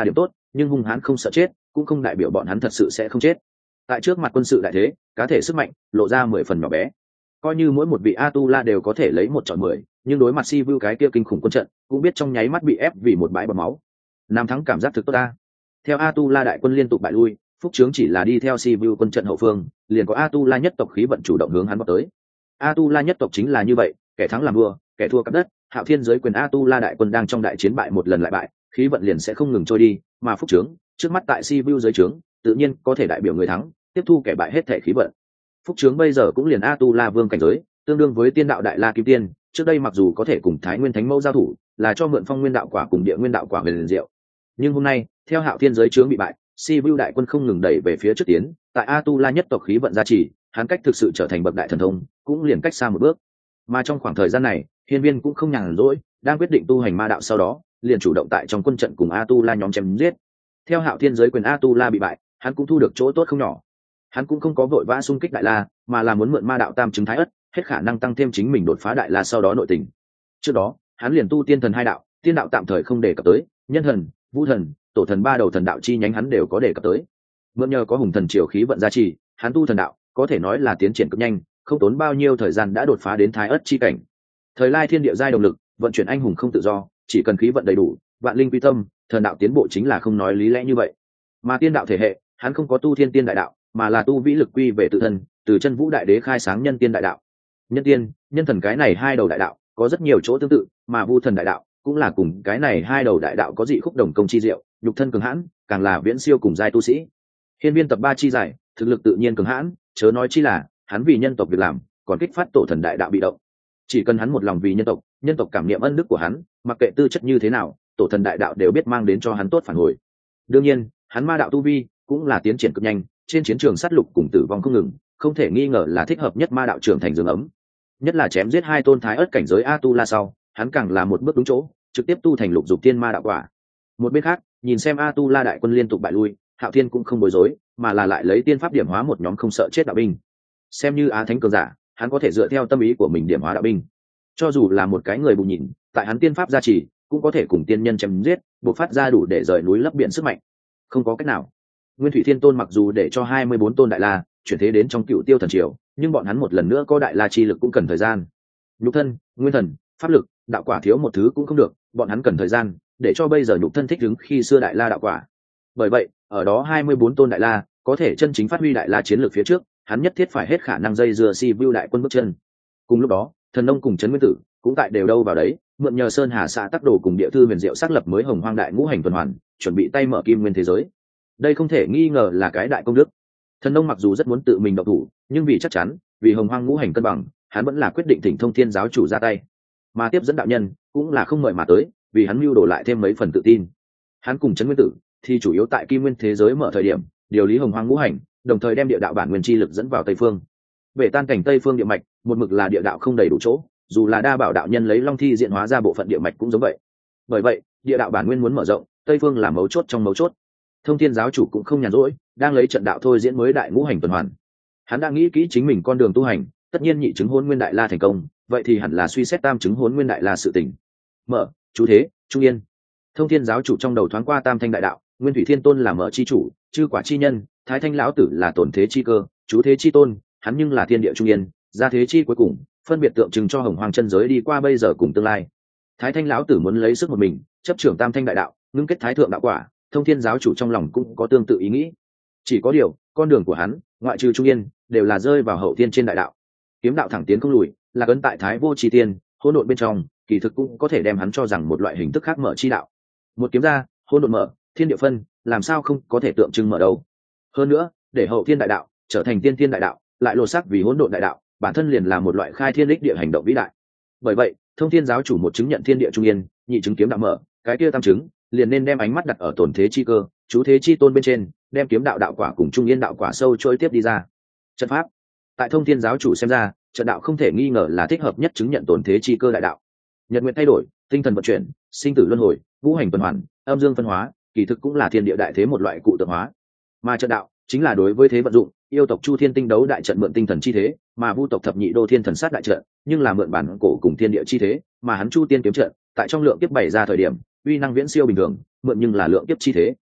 nhưng hung hãn không sợ chết cũng không đại biểu bọn hắn thật sự sẽ không chết. Tại trước mặt quân sự đại thế, cá thể sức mạnh lộ ra mười phần nhỏ bé. Coi như mỗi một vị Atula đều có thể lấy một chọi mười, nhưng đối mặt Sivu cái kia kinh khủng quân trận, cũng biết trong nháy mắt bị ép vì một bãi bọt máu. Nam thắng cảm giác thực tốt ta. Theo Atula đại quân liên tục bại lui, Phúc Trướng chỉ là đi theo Sivu quân trận hậu phương, liền có Atula nhất tộc khí vận chủ động hướng hắn vọt tới. Atula nhất tộc chính là như vậy, kẻ thắng làm vua, kẻ thua cắt đất. Hạo Thiên giới quyền Atula đại quân đang trong đại chiến bại một lần lại bại, khí vận liền sẽ không ngừng trôi đi, mà Phúc Trướng trước mắt tại Sivu giới trướng, tự nhiên có thể đại biểu người thắng, tiếp thu kẻ bại hết thể khí vận. Phúc Trướng bây giờ cũng liền Atula vương cảnh giới, tương đương với tiên đạo đại la kim tiên, trước đây mặc dù có thể cùng Thái Nguyên Thánh Mẫu giao thủ, là cho mượn phong nguyên đạo quả cùng địa nguyên đạo quả về liền diệu. Nhưng hôm nay, theo Hạo Thiên giới trướng bị bại, Sivu đại quân không ngừng đẩy về phía trước tiến, tại Atula nhất tộc khí vận gia trì, hắn cách thực sự trở thành bậc đại thần thông, cũng liền cách xa một bước. Mà trong khoảng thời gian này, Hiên Viên cũng không nhàn rỗi, đang quyết định tu hành ma đạo sau đó, liền chủ động tại trong quân trận cùng Atula nhóm chém giết. Theo Hạo Thiên giới quyền Atula bị bại, hắn cũng thu được chỗ tốt không nhỏ. Hắn cũng không có vội vã xung kích đại la, mà là muốn mượn ma đạo tam chứng thái ất, hết khả năng tăng thêm chính mình đột phá đại la sau đó nội tình. Trước đó, hắn liền tu tiên thần hai đạo, tiên đạo tạm thời không đề cập tới, nhân thần, vũ thần, tổ thần ba đầu thần đạo chi nhánh hắn đều có đề cập tới. Mượn nhờ có hùng thần triều khí vận gia trì, hắn tu thần đạo có thể nói là tiến triển cực nhanh, không tốn bao nhiêu thời gian đã đột phá đến thái ất chi cảnh. Thời lai thiên địa giai động lực, vận chuyển anh hùng không tự do, chỉ cần khí vận đầy đủ, vạn linh quy tâm, thần đạo tiến bộ chính là không nói lý lẽ như vậy. Mà tiên đạo thể hệ, hắn không có tu thiên tiên đại đạo, mà là tu vĩ lực quy về tự thân, từ chân vũ đại đế khai sáng nhân tiên đại đạo. Nhân tiên, nhân thần cái này hai đầu đại đạo có rất nhiều chỗ tương tự, mà vu thần đại đạo cũng là cùng cái này hai đầu đại đạo có dị khúc đồng công chi diệu, nhục thân cường hãn, càng là viễn siêu cùng giai tu sĩ. Hiên Viên tập ba chi giải, thực lực tự nhiên cường hãn, chớ nói chi là hắn vì nhân tộc việc làm, còn kích phát tổ thần đại đạo bị động. Chỉ cần hắn một lòng vì nhân tộc, nhân tộc cảm niệm ân đức của hắn, mặc kệ tư chất như thế nào, tổ thần đại đạo đều biết mang đến cho hắn tốt phản hồi. Đương nhiên, hắn ma đạo tu vi cũng là tiến triển cực nhanh, trên chiến trường sát lục cùng tử vong không ngừng, không thể nghi ngờ là thích hợp nhất ma đạo trưởng thành giường ấm. Nhất là chém giết hai tôn thái ớt cảnh giới Atula sau, hắn càng là một bước đúng chỗ, trực tiếp tu thành lục dục tiên ma đạo quả. Một bên khác, nhìn xem Atula đại quân liên tục bại lui, Hạo Thiên cũng không bối rối, mà là lại lấy tiên pháp điểm hóa một nhóm không sợ chết đạo binh. Xem như Á Thánh cường giả, hắn có thể dựa theo tâm ý của mình điểm hóa đạo binh. Cho dù là một cái người bù nhìn, tại hắn tiên pháp gia trì, cũng có thể cùng tiên nhân chém giết, bộc phát ra đủ để rời núi lấp biển sức mạnh. Không có cách nào. Nguyên Thủy Thiên Tôn mặc dù để cho hai mươi bốn tôn đại la chuyển thế đến trong Cựu Tiêu thần triều, nhưng bọn hắn một lần nữa có đại la chi lực cũng cần thời gian. Nhục thân, nguyên thần, pháp lực, đạo quả thiếu một thứ cũng không được, bọn hắn cần thời gian để cho bây giờ nhục thân thích ứng khi xưa đại la đạo quả. Bởi vậy, ở đó hai mươi bốn tôn đại la có thể chân chính phát huy đại la chiến lược phía trước, hắn nhất thiết phải hết khả năng dây dưa si view đại quân bước chân. Cùng lúc đó, Thần Nông cùng Trấn Nguyên Tử cũng tại đều đâu vào đấy, mượn nhờ Sơn Hà xã tác đồ cùng địa thư huyền diệu xác lập mới Hồng Hoang đại ngũ hành tuần hoàn, chuẩn bị tay mở kim nguyên thế giới. Đây không thể nghi ngờ là cái đại công đức. Thần Nông mặc dù rất muốn tự mình động thủ, nhưng vì chắc chắn, vì Hồng Hoang ngũ hành cân bằng, hắn vẫn là quyết định thỉnh Thông Thiên giáo chủ ra tay. Mà tiếp dẫn đạo nhân cũng là không mời mà tới, vì hắn mưu đồ lại thêm mấy phần tự tin. Hắn cùng Trấn Nguyên Tử thì chủ yếu tại kim nguyên thế giới mở thời điểm, điều lý Hồng Hoang ngũ hành, đồng thời đem địa đạo bản nguyên chi lực dẫn vào Tây phương. Về tan cảnh Tây phương địa mạch, một mực là địa đạo không đầy đủ chỗ, dù là đa bảo đạo nhân lấy long thi diện hóa ra bộ phận địa mạch cũng giống vậy. Bởi vậy, địa đạo bản nguyên muốn mở rộng, Tây phương là mấu chốt trong mấu chốt. Thông Thiên giáo chủ cũng không nhàn rỗi, đang lấy trận đạo thôi diễn mới đại ngũ hành tuần hoàn. Hắn đã nghĩ kỹ chính mình con đường tu hành, tất nhiên nhị chứng hôn nguyên đại la thành công, vậy thì hẳn là suy xét tam chứng hôn nguyên đại la sự tình. Mở, chú thế, trung yên. Thông Thiên giáo chủ trong đầu thoáng qua tam thanh đại đạo, Nguyên Thủy Thiên Tôn là mở chi chủ, chư quả chi nhân, Thái Thanh lão tử là tổn thế chi cơ, chú thế chi tôn, hắn nhưng là thiên địa trung yên, gia thế chi cuối cùng, phân biệt tượng trưng cho Hồng Hoang chân giới đi qua bây giờ cùng tương lai. Thái Thanh lão tử muốn lấy sức một mình chấp trưởng tam thanh đại đạo, ngưng kết thái thượng đạo quả. Thông Thiên giáo chủ trong lòng cũng có tương tự ý nghĩ. Chỉ có điều, con đường của hắn, ngoại trừ trung yên, đều là rơi vào hậu thiên trên đại đạo. Kiếm đạo thẳng tiến không lùi, là cấn tại thái vô chi tiên, hỗn độn bên trong, kỳ thực cũng có thể đem hắn cho rằng một loại hình thức khác mở chi đạo. Một kiếm ra, hỗn độn mở, thiên địa phân, làm sao không có thể tượng trưng mở đâu. Hơn nữa, để hậu thiên đại đạo trở thành tiên thiên đại đạo, lại lột xác vì hỗn độn đại đạo, bản thân liền là một loại khai thiên đích địa hành động vĩ đại. Bởi vậy, Thông Thiên giáo chủ một chứng nhận thiên địa trung yên, nhị chứng kiếm đạo mở, cái kia tam chứng liền nên đem ánh mắt đặt ở tổn thế chi cơ, chú thế chi tôn bên trên, đem kiếm đạo đạo quả cùng trung yên đạo quả sâu trôi tiếp đi ra. Trận pháp, tại Thông Thiên giáo chủ xem ra, trận đạo không thể nghi ngờ là thích hợp nhất chứng nhận tổn thế chi cơ đại đạo. Nhật nguyện thay đổi, tinh thần vận chuyển, sinh tử luân hồi, ngũ hành tuần hoàn, âm dương phân hóa, kỳ thực cũng là thiên địa đại thế một loại cụ tượng hóa. Mà trận đạo chính là đối với thế vận dụng, yêu tộc Chu Thiên tinh đấu đại trận mượn tinh thần chi thế, mà vu tộc thập nhị đô thiên thần sát đại trận, nhưng là mượn bản cổ cùng thiên địa chi thế, mà hắn Chu Tiên kiếm trận, tại trong lượng kiếp bày ra thời điểm, uy năng viễn siêu bình thường, mượn nhưng là lượng kiếp chi thế.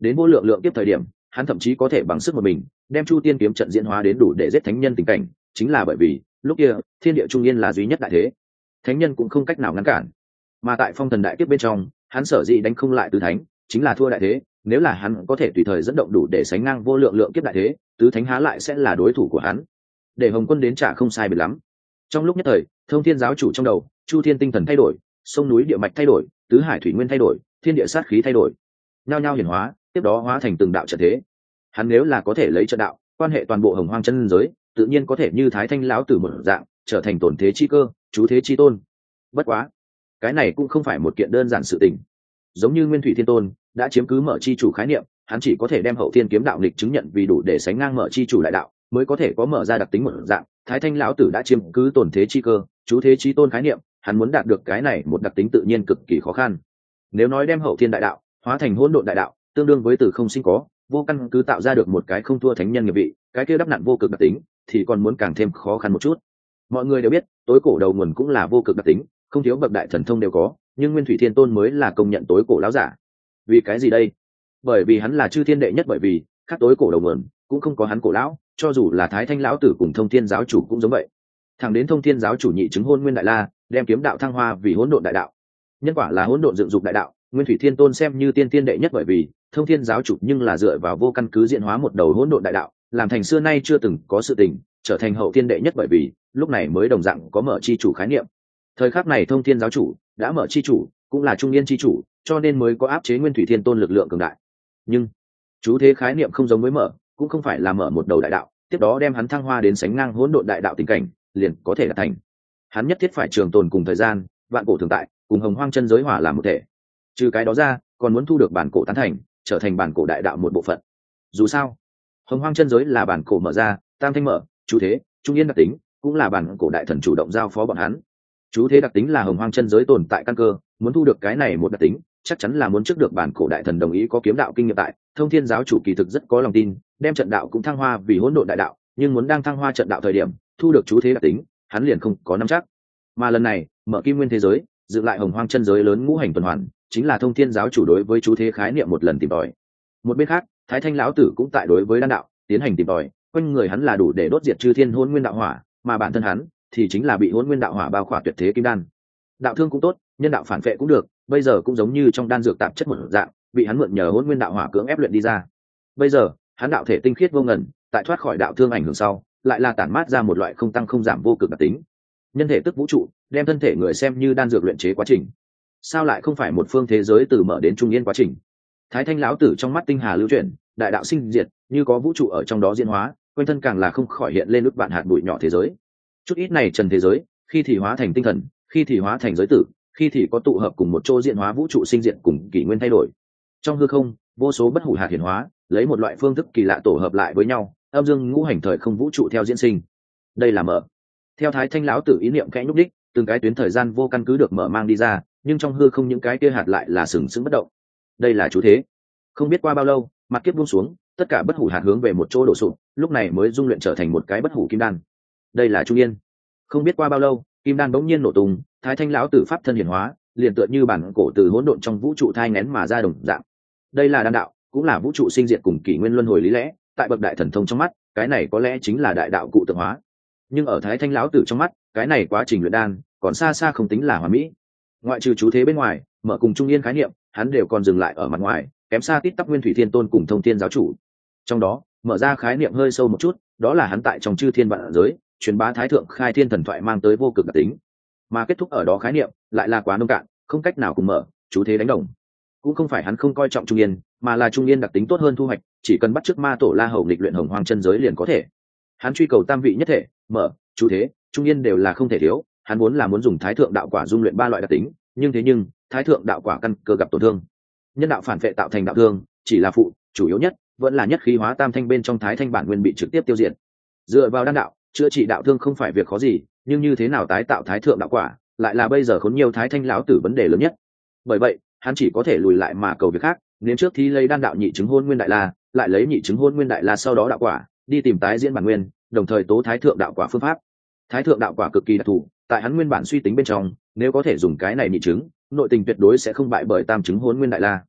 đến vô lượng lượng tiếp thời điểm hắn thậm chí có thể bằng sức một mình đem chu tiên kiếm trận diễn hóa đến đủ để giết thánh nhân tình cảnh, chính là bởi vì lúc kia thiên địa trung yên là duy nhất đại thế, thánh nhân cũng không cách nào ngăn cản. Mà tại phong thần đại kiếp bên trong hắn sở dĩ đánh không lại tứ thánh chính là thua đại thế, nếu là hắn có thể tùy thời dẫn động đủ để sánh ngang vô lượng lượng kiếp đại thế, tứ thánh há lại sẽ là đối thủ của hắn. Để Hồng Quân đến trả không sai biệt lắm. Trong lúc nhất thời Thông Thiên giáo chủ trong đầu chu thiên tinh thần thay đổi, sông núi địa mạch thay đổi, tứ hải thủy nguyên thay đổi, thiên địa sát khí thay đổi, nhao nhao hiển hóa, tiếp đó hóa thành từng đạo trận thế. Hắn nếu là có thể lấy trận đạo quan hệ toàn bộ hồng hoang chân giới, tự nhiên có thể như Thái Thanh lão tử một dạng trở thành tổn thế chi cơ, chú thế chi tôn. Bất quá cái này cũng không phải một kiện đơn giản sự tình. Giống như Nguyên Thủy Thiên Tôn đã chiếm cứ mở chi chủ khái niệm, hắn chỉ có thể đem hậu thiên kiếm đạo lịch chứng nhận vì đủ để sánh ngang mở chi chủ đại đạo, mới có thể có mở ra đặc tính một dạng. Thái Thanh lão tử đã chiếm cứ tổn thế chi cơ, chú thế chi tôn khái niệm, hắn muốn đạt được cái này một đặc tính tự nhiên cực kỳ khó khăn. Nếu nói đem hậu thiên đại đạo hóa thành hỗn độn đại đạo, tương đương với từ không sinh có, vô căn cứ tạo ra được một cái không thua thánh nhân nghiệp vị, cái kia đắp nặn vô cực đặc tính thì còn muốn càng thêm khó khăn một chút. Mọi người đều biết tối cổ đầu nguồn cũng là vô cực đặc tính, không thiếu bậc đại thần thông đều có, nhưng Nguyên Thủy Thiên Tôn mới là công nhận tối cổ lão giả. Vì cái gì đây? Bởi vì hắn là chư thiên đệ nhất, bởi vì khác tối cổ đầu nguồn cũng không có hắn cổ lão, cho dù là Thái Thanh lão tử cùng Thông Thiên giáo chủ cũng giống vậy. Thẳng đến Thông Thiên giáo chủ nhị chứng hôn nguyên đại la, đem kiếm đạo thăng hoa vì hỗn độn đại đạo. Nhân quả là hỗn độn dựng dục đại đạo, Nguyên Thủy Thiên Tôn xem như tiên tiên đệ nhất, bởi vì Thông Thiên giáo chủ nhưng là dựa vào vô căn cứ diễn hóa một đầu hỗn độn đại đạo, làm thành xưa nay chưa từng có sự tình, trở thành hậu thiên đệ nhất, bởi vì lúc này mới đồng dạng có mở chi chủ khái niệm. Thời khắc này Thông Thiên giáo chủ đã mở chi chủ, cũng là trung yên chi chủ, cho nên mới có áp chế Nguyên Thủy Thiên Tôn lực lượng cường đại. Nhưng chú thế khái niệm không giống với mở, cũng không phải là mở một đầu đại đạo, tiếp đó đem hắn thăng hoa đến sánh ngang hỗn độn đại đạo tình cảnh, liền có thể đạt thành. Hắn nhất thiết phải trường tồn cùng thời gian, vạn cổ thường tại, cùng hồng hoang chân giới hòa làm một thể. Trừ cái đó ra, còn muốn thu được bản cổ tán thành, trở thành bản cổ đại đạo một bộ phận. Dù sao, hồng hoang chân giới là bản cổ mở ra, tam thanh mở, chú thế, trung yên đặc tính, cũng là bản cổ đại thần chủ động giao phó bọn hắn. Chú thế đặc tính là hồng hoang chân giới tồn tại căn cơ, muốn thu được cái này một đặc tính, chắc chắn là muốn trước được bản cổ đại thần đồng ý có kiếm đạo kinh nghiệm tại. Thông Thiên giáo chủ kỳ thực rất có lòng tin, đem trận đạo cũng thăng hoa vì hỗn độn đại đạo, nhưng muốn đang thăng hoa trận đạo thời điểm, thu được chú thế đặc tính, hắn liền không có nắm chắc. Mà lần này, mở kim nguyên thế giới, dựng lại hồng hoang chân giới lớn ngũ hành tuần hoàn, chính là Thông Thiên giáo chủ đối với chú thế khái niệm một lần tìm tòi. Một bên khác, Thái Thanh lão tử cũng tại đối với đan đạo tiến hành tìm tòi, quanh người hắn là đủ để đốt diệt chư thiên hỗn nguyên đạo hỏa, mà bản thân hắn thì chính là bị hỗn nguyên đạo hỏa bao khỏa tuyệt thế kim đan. Đạo thương cũng tốt, nhân đạo phản vệ cũng được, bây giờ cũng giống như trong đan dược tạp chất một dạng, bị hắn mượn nhờ hỗn nguyên đạo hỏa cưỡng ép luyện đi ra. Bây giờ, hắn đạo thể tinh khiết vô ngần, tại thoát khỏi đạo thương ảnh hưởng sau, lại là tản mát ra một loại không tăng không giảm vô cực đặc tính. Nhân thể tức vũ trụ, đem thân thể người xem như đan dược luyện chế quá trình. Sao lại không phải một phương thế giới từ mở đến trung yên quá trình? Thái Thanh lão tử trong mắt tinh hà lưu chuyển, đại đạo sinh diệt, như có vũ trụ ở trong đó diễn hóa, quanh thân càng là không khỏi hiện lên ước vạn hạt bụi nhỏ thế giới. Chút ít này trần thế giới, khi thì hóa thành tinh thần, khi thì hóa thành giới tử, khi thì có tụ hợp cùng một chỗ diễn hóa vũ trụ sinh diệt cùng kỷ nguyên thay đổi. Trong hư không, vô số bất hủ hạt hiển hóa, lấy một loại phương thức kỳ lạ tổ hợp lại với nhau, âm dương ngũ hành thời không vũ trụ theo diễn sinh. Đây là mở. Theo Thái Thanh lão tử ý niệm kẽ nhúc đích, từng cái tuyến thời gian vô căn cứ được mở mang đi ra, nhưng trong hư không những cái kia hạt lại là sừng sững bất động. Đây là chú thế. Không biết qua bao lâu, mặt kiếp buông xuống, tất cả bất hủ hạt hướng về một chỗ đổ sụp, lúc này mới dung luyện trở thành một cái bất hủ kim đan. Đây là trung yên. Không biết qua bao lâu, kim đan bỗng nhiên nổ tung, Thái Thanh lão tử pháp thân hiển hóa, liền tựa như bản cổ từ hỗn độn trong vũ trụ thai nghén mà ra đồng dạng. Đây là đan đạo, cũng là vũ trụ sinh diệt cùng kỷ nguyên luân hồi lý lẽ, tại bậc đại thần thông trong mắt, cái này có lẽ chính là đại đạo cụ tượng hóa. Nhưng ở Thái Thanh lão tử trong mắt, cái này quá trình luyện đan, còn xa xa không tính là hoàn mỹ. Ngoại trừ chú thế bên ngoài, mở cùng trung yên khái niệm, hắn đều còn dừng lại ở mặt ngoài, kém xa tít tắp Nguyên Thủy Thiên Tôn cùng Thông Thiên giáo chủ. Trong đó, mở ra khái niệm hơi sâu một chút, đó là hắn tại trong chư thiên vạn giới, truyền bá thái thượng khai thiên thần thoại mang tới vô cực đặc tính. Mà kết thúc ở đó khái niệm, lại là quá nông cạn, không cách nào cùng mở, chú thế đánh đồng. Cũng không phải hắn không coi trọng trung yên, mà là trung yên đặc tính tốt hơn thu hoạch, chỉ cần bắt chước ma tổ La Hầu nghịch luyện hồng hoang chân giới liền có thể. Hắn truy cầu tam vị nhất thể, mở, chú thế, trung yên đều là không thể thiếu, hắn muốn là muốn dùng thái thượng đạo quả dung luyện ba loại đặc tính, nhưng thế nhưng, thái thượng đạo quả căn cơ gặp tổn thương. Nhân đạo phản vệ tạo thành đạo thương, chỉ là phụ, chủ yếu nhất vẫn là nhất khí hóa tam thanh bên trong thái thanh bản nguyên bị trực tiếp tiêu diệt. Dựa vào đan đạo, chữa trị đạo thương không phải việc khó gì, nhưng như thế nào tái tạo thái thượng đạo quả, lại là bây giờ khốn nhiều thái thanh lão tử vấn đề lớn nhất. Bởi vậy, hắn chỉ có thể lùi lại mà cầu việc khác, nên trước thì lấy đan đạo nhị chứng hôn nguyên đại la, lại lấy nhị chứng hôn nguyên đại la sau đó đạo quả, đi tìm tái diễn bản nguyên, đồng thời tố thái thượng đạo quả phương pháp. Thái thượng đạo quả cực kỳ đặc thù, tại hắn nguyên bản suy tính bên trong, nếu có thể dùng cái này nhị chứng, nội tình tuyệt đối sẽ không bại bởi tam chứng hôn nguyên đại la.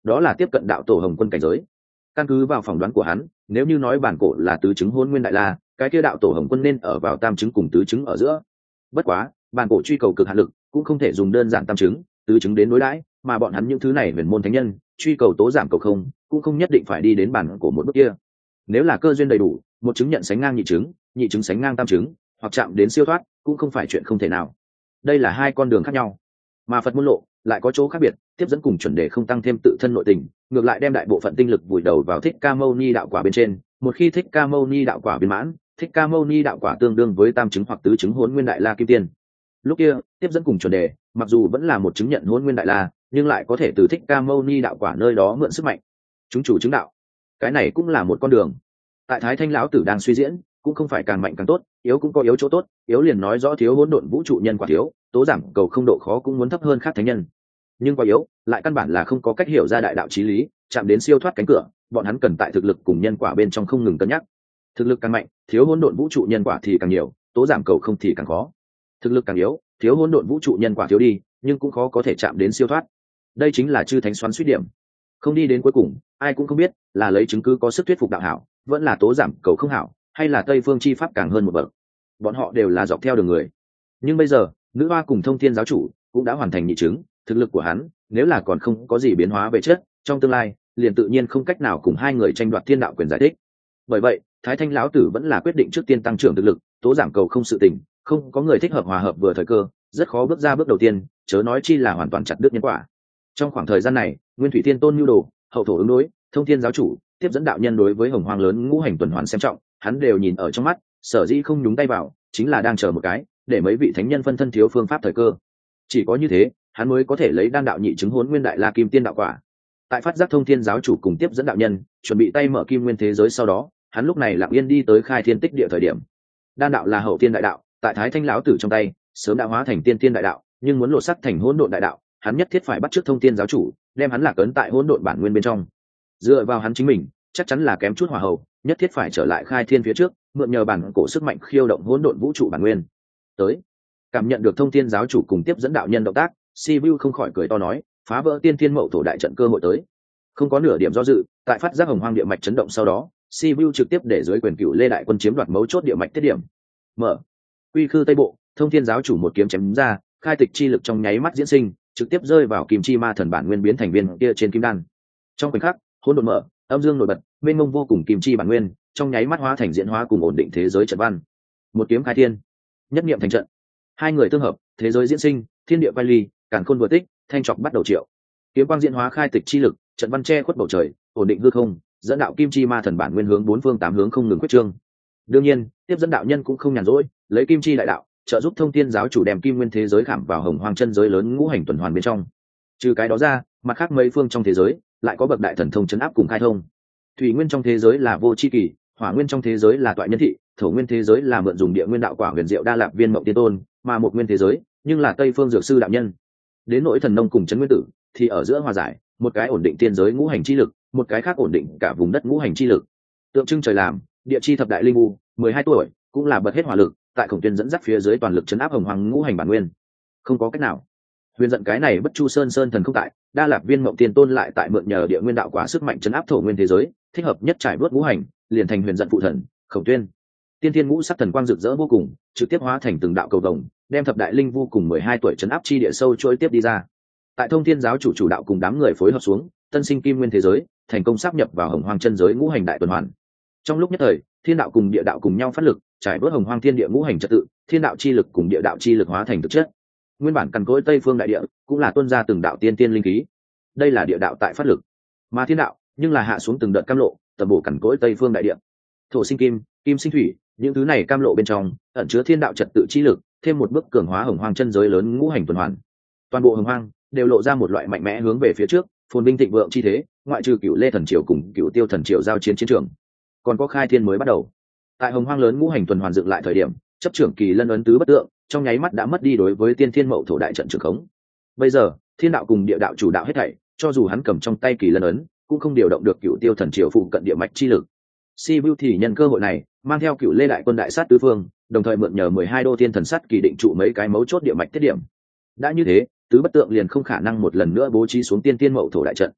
đó là tiếp cận đạo tổ hồng quân cảnh giới. Căn cứ vào phỏng đoán của hắn, nếu như nói bản cổ là tứ chứng hôn nguyên đại la, cái kia đạo tổ hồng quân nên ở vào tam chứng cùng tứ chứng ở giữa. Bất quá bản cổ truy cầu cực hạn lực cũng không thể dùng đơn giản tam chứng tứ chứng đến đối đãi, mà bọn hắn những thứ này huyền môn thánh nhân truy cầu tố giảm cầu không cũng không nhất định phải đi đến bản cổ một bước kia. Nếu là cơ duyên đầy đủ, một chứng nhận sánh ngang nhị chứng, nhị chứng sánh ngang tam chứng, hoặc chạm đến siêu thoát cũng không phải chuyện không thể nào. Đây là hai con đường khác nhau, mà Phật môn lộ lại có chỗ khác biệt, tiếp dẫn cùng chuẩn đề không tăng thêm tự thân nội tình, ngược lại đem đại bộ phận tinh lực vùi đầu vào Thích Ca Mâu Ni đạo quả bên trên. Một khi Thích Ca Mâu Ni đạo quả viên mãn, Thích Ca Mâu Ni đạo quả tương đương với tam chứng hoặc tứ chứng Hỗn Nguyên Đại La Kim Tiên. Lúc kia, tiếp dẫn cùng chuẩn đề, mặc dù vẫn là một chứng nhận Hỗn Nguyên Đại La, nhưng lại có thể từ Thích Ca Mâu Ni đạo quả nơi đó mượn sức mạnh, chúng chủ chứng đạo. Cái này cũng là một con đường. Tại Thái Thanh lão tử đang suy diễn, cũng không phải càng mạnh càng tốt, yếu cũng có yếu chỗ tốt, yếu liền nói rõ thiếu hỗn độn vũ trụ nhân quả thiếu, tố giảm cầu không độ khó cũng muốn thấp hơn khác thánh nhân. Nhưng quá yếu, lại căn bản là không có cách hiểu ra đại đạo chí lý, chạm đến siêu thoát cánh cửa, bọn hắn cần tại thực lực cùng nhân quả bên trong không ngừng cân nhắc. Thực lực càng mạnh, thiếu hỗn độn vũ trụ nhân quả thì càng nhiều, tố giảm cầu không thì càng khó. Thực lực càng yếu, thiếu hỗn độn vũ trụ nhân quả thiếu đi, nhưng cũng khó có thể chạm đến siêu thoát. Đây chính là chư thánh xoắn suýt điểm. Không đi đến cuối cùng, ai cũng không biết là lấy chứng cứ có sức thuyết phục đạo hảo, vẫn là tố giảm cầu không hảo, hay là Tây Phương chi pháp càng hơn một bậc. Bọn họ đều là dọc theo đường người. Nhưng bây giờ, nữ hoa cùng Thông Thiên giáo chủ cũng đã hoàn thành nhị chứng, thực lực của hắn nếu là còn không có gì biến hóa về chất, trong tương lai liền tự nhiên không cách nào cùng hai người tranh đoạt thiên đạo quyền giải thích. Bởi vậy, Thái Thanh lão tử vẫn là quyết định trước tiên tăng trưởng thực lực, tố giảm cầu không sự tình, không có người thích hợp hòa hợp vừa thời cơ, rất khó bước ra bước đầu tiên, chớ nói chi là hoàn toàn chặt đứt nhân quả. Trong khoảng thời gian này, Nguyên Thủy Thiên Tôn nhu đồ, hậu thổ ứng đối, Thông Thiên giáo chủ, tiếp dẫn đạo nhân đối với hồng hoang lớn ngũ hành tuần hoàn xem trọng, hắn đều nhìn ở trong mắt, sở dĩ không nhúng tay vào, chính là đang chờ một cái, để mấy vị thánh nhân phân thân thiếu phương pháp thời cơ. Chỉ có như thế, hắn mới có thể lấy đan đạo nhị chứng Hỗn Nguyên Đại La Kim Tiên đạo quả. Tại phát giác Thông Thiên giáo chủ cùng tiếp dẫn đạo nhân chuẩn bị tay mở kim nguyên thế giới sau đó, hắn lúc này lặng yên đi tới khai thiên tích địa thời điểm. Đan đạo là hậu tiên đại đạo, tại Thái Thanh lão tử trong tay, sớm đã hóa thành tiên tiên đại đạo, nhưng muốn lột sắc thành hỗn độn đại đạo, hắn nhất thiết phải bắt chước Thông Thiên giáo chủ, đem hắn lạc ấn tại hỗn độn bản nguyên bên trong. Dựa vào hắn chính mình, chắc chắn là kém chút hòa hậu, nhất thiết phải trở lại khai thiên phía trước, mượn nhờ bản cổ sức mạnh khiêu động hỗn độn vũ trụ bản nguyên. Tới, cảm nhận được Thông Thiên giáo chủ cùng tiếp dẫn đạo nhân động tác, Sibiu không khỏi cười to nói, phá vỡ tiên thiên mậu thổ đại trận cơ hội tới. Không có nửa điểm do dự, tại phát giác hồng hoang địa mạch chấn động sau đó, Sibiu trực tiếp để dưới quyền cửu lê đại quân chiếm đoạt mấu chốt địa mạch tiết điểm. Mở, quy khư tây bộ, Thông Thiên giáo chủ một kiếm chém ra, khai tịch chi lực trong nháy mắt diễn sinh, trực tiếp rơi vào kim chi ma thần bản nguyên biến thành viên kia trên kim đan. Trong khoảnh khắc, hỗn độn mở, âm dương nổi bật, mênh mông vô cùng kim chi bản nguyên, trong nháy mắt hóa thành diễn hóa cùng ổn định thế giới trận văn. Một kiếm khai thiên, nhất niệm thành trận. Hai người tương hợp, thế giới diễn sinh, thiên địa quay ly, càn khôn vừa tích, thanh trọc bắt đầu triệu. Kiếm quang diễn hóa khai tịch chi lực, trận văn che khuất bầu trời, ổn định hư không, dẫn đạo kim chi ma thần bản nguyên hướng bốn phương tám hướng không ngừng quyết trương. Đương nhiên, tiếp dẫn đạo nhân cũng không nhàn rỗi, lấy kim chi đại đạo trợ giúp Thông Thiên giáo chủ đem kim nguyên thế giới khảm vào hồng hoang chân giới lớn ngũ hành tuần hoàn bên trong. Trừ cái đó ra, mặt khác mấy phương trong thế giới lại có bậc đại thần thông chấn áp cùng khai thông. Thủy nguyên trong thế giới là vô chi kỳ, hỏa nguyên trong thế giới là toại nhân thị, thổ nguyên thế giới là mượn dùng địa nguyên đạo quả huyền diệu đa lạc viên mộng tiên tôn, mà một nguyên thế giới nhưng là tây phương dược sư đạo nhân. Đến nỗi thần nông cùng chấn nguyên tử thì ở giữa hòa giải, một cái ổn định tiên giới ngũ hành chi lực, một cái khác ổn định cả vùng đất ngũ hành chi lực. Tượng trưng trời làm, địa chi thập đại linh u, mười hai tuổi, cũng là bật hết hỏa lực, tại Khổng Tuyên dẫn dắt phía dưới toàn lực chấn áp hồng hoàng ngũ hành bản nguyên. Không có cách nào, huyền giận cái này bất chu sơn sơn thần không tại, đa lạc viên mộng tiên tôn lại tại mượn nhờ địa nguyên đạo quả sức mạnh chấn áp thổ nguyên thế giới, thích hợp nhất trải bớt ngũ hành, liền thành huyền giận phụ thần Khổng Tuyên. Tiên thiên ngũ sắc thần quang rực rỡ vô cùng, trực tiếp hóa thành từng đạo cầu vồng, đem thập đại linh vu cùng mười hai tuổi chấn áp chi địa sâu trôi tiếp đi ra. Tại Thông Thiên giáo chủ chủ đạo cùng đám người phối hợp xuống, tân sinh kim nguyên thế giới thành công sáp nhập vào hồng hoang chân giới ngũ hành đại tuần hoàn. Trong lúc nhất thời, thiên đạo cùng địa đạo cùng nhau phát lực, trải bớt hồng hoang thiên địa ngũ hành trật tự, thiên đạo chi lực cùng địa đạo chi lực hóa thành thực chất. Nguyên bản cằn cỗi tây phương đại địa cũng là tuôn ra từng đạo tiên tiên linh khí. Đây là địa đạo tại phát lực, mà thiên đạo nhưng là hạ xuống từng đợt cam lộ, tập bổ cằn cỗi tây phương đại địa. Thổ sinh kim, kim sinh thủy, những thứ này cam lộ bên trong ẩn chứa thiên đạo trật tự chi lực, thêm một bước cường hóa hồng hoang chân giới lớn ngũ hành tuần hoàn. Toàn bộ hồng hoang đều lộ ra một loại mạnh mẽ hướng về phía trước, phồn vinh thịnh vượng chi thế, ngoại trừ cửu lê thần triều cùng cửu tiêu thần triều giao chiến chiến trường, còn có khai thiên mới bắt đầu. Tại hồng hoang lớn ngũ hành tuần hoàn dựng lại thời điểm, chấp trưởng kỳ lân ấn tứ bất tượng trong nháy mắt đã mất đi đối với tiên thiên mậu thổ đại trận trường khống. Bây giờ thiên đạo cùng địa đạo chủ đạo hết thảy, cho dù hắn cầm trong tay kỳ lân ấn cũng không điều động được cửu tiêu thần triều phụ cận địa mạch chi lực. Sibiu thì nhân cơ hội này mang theo cửu lê đại quân đại sát tứ phương, đồng thời mượn nhờ mười hai đô thiên thần sắt kỳ định trụ mấy cái mấu chốt địa mạch tiết điểm. Đã như thế, tứ bất tượng liền không khả năng một lần nữa bố trí xuống tiên tiên mậu thổ đại trận.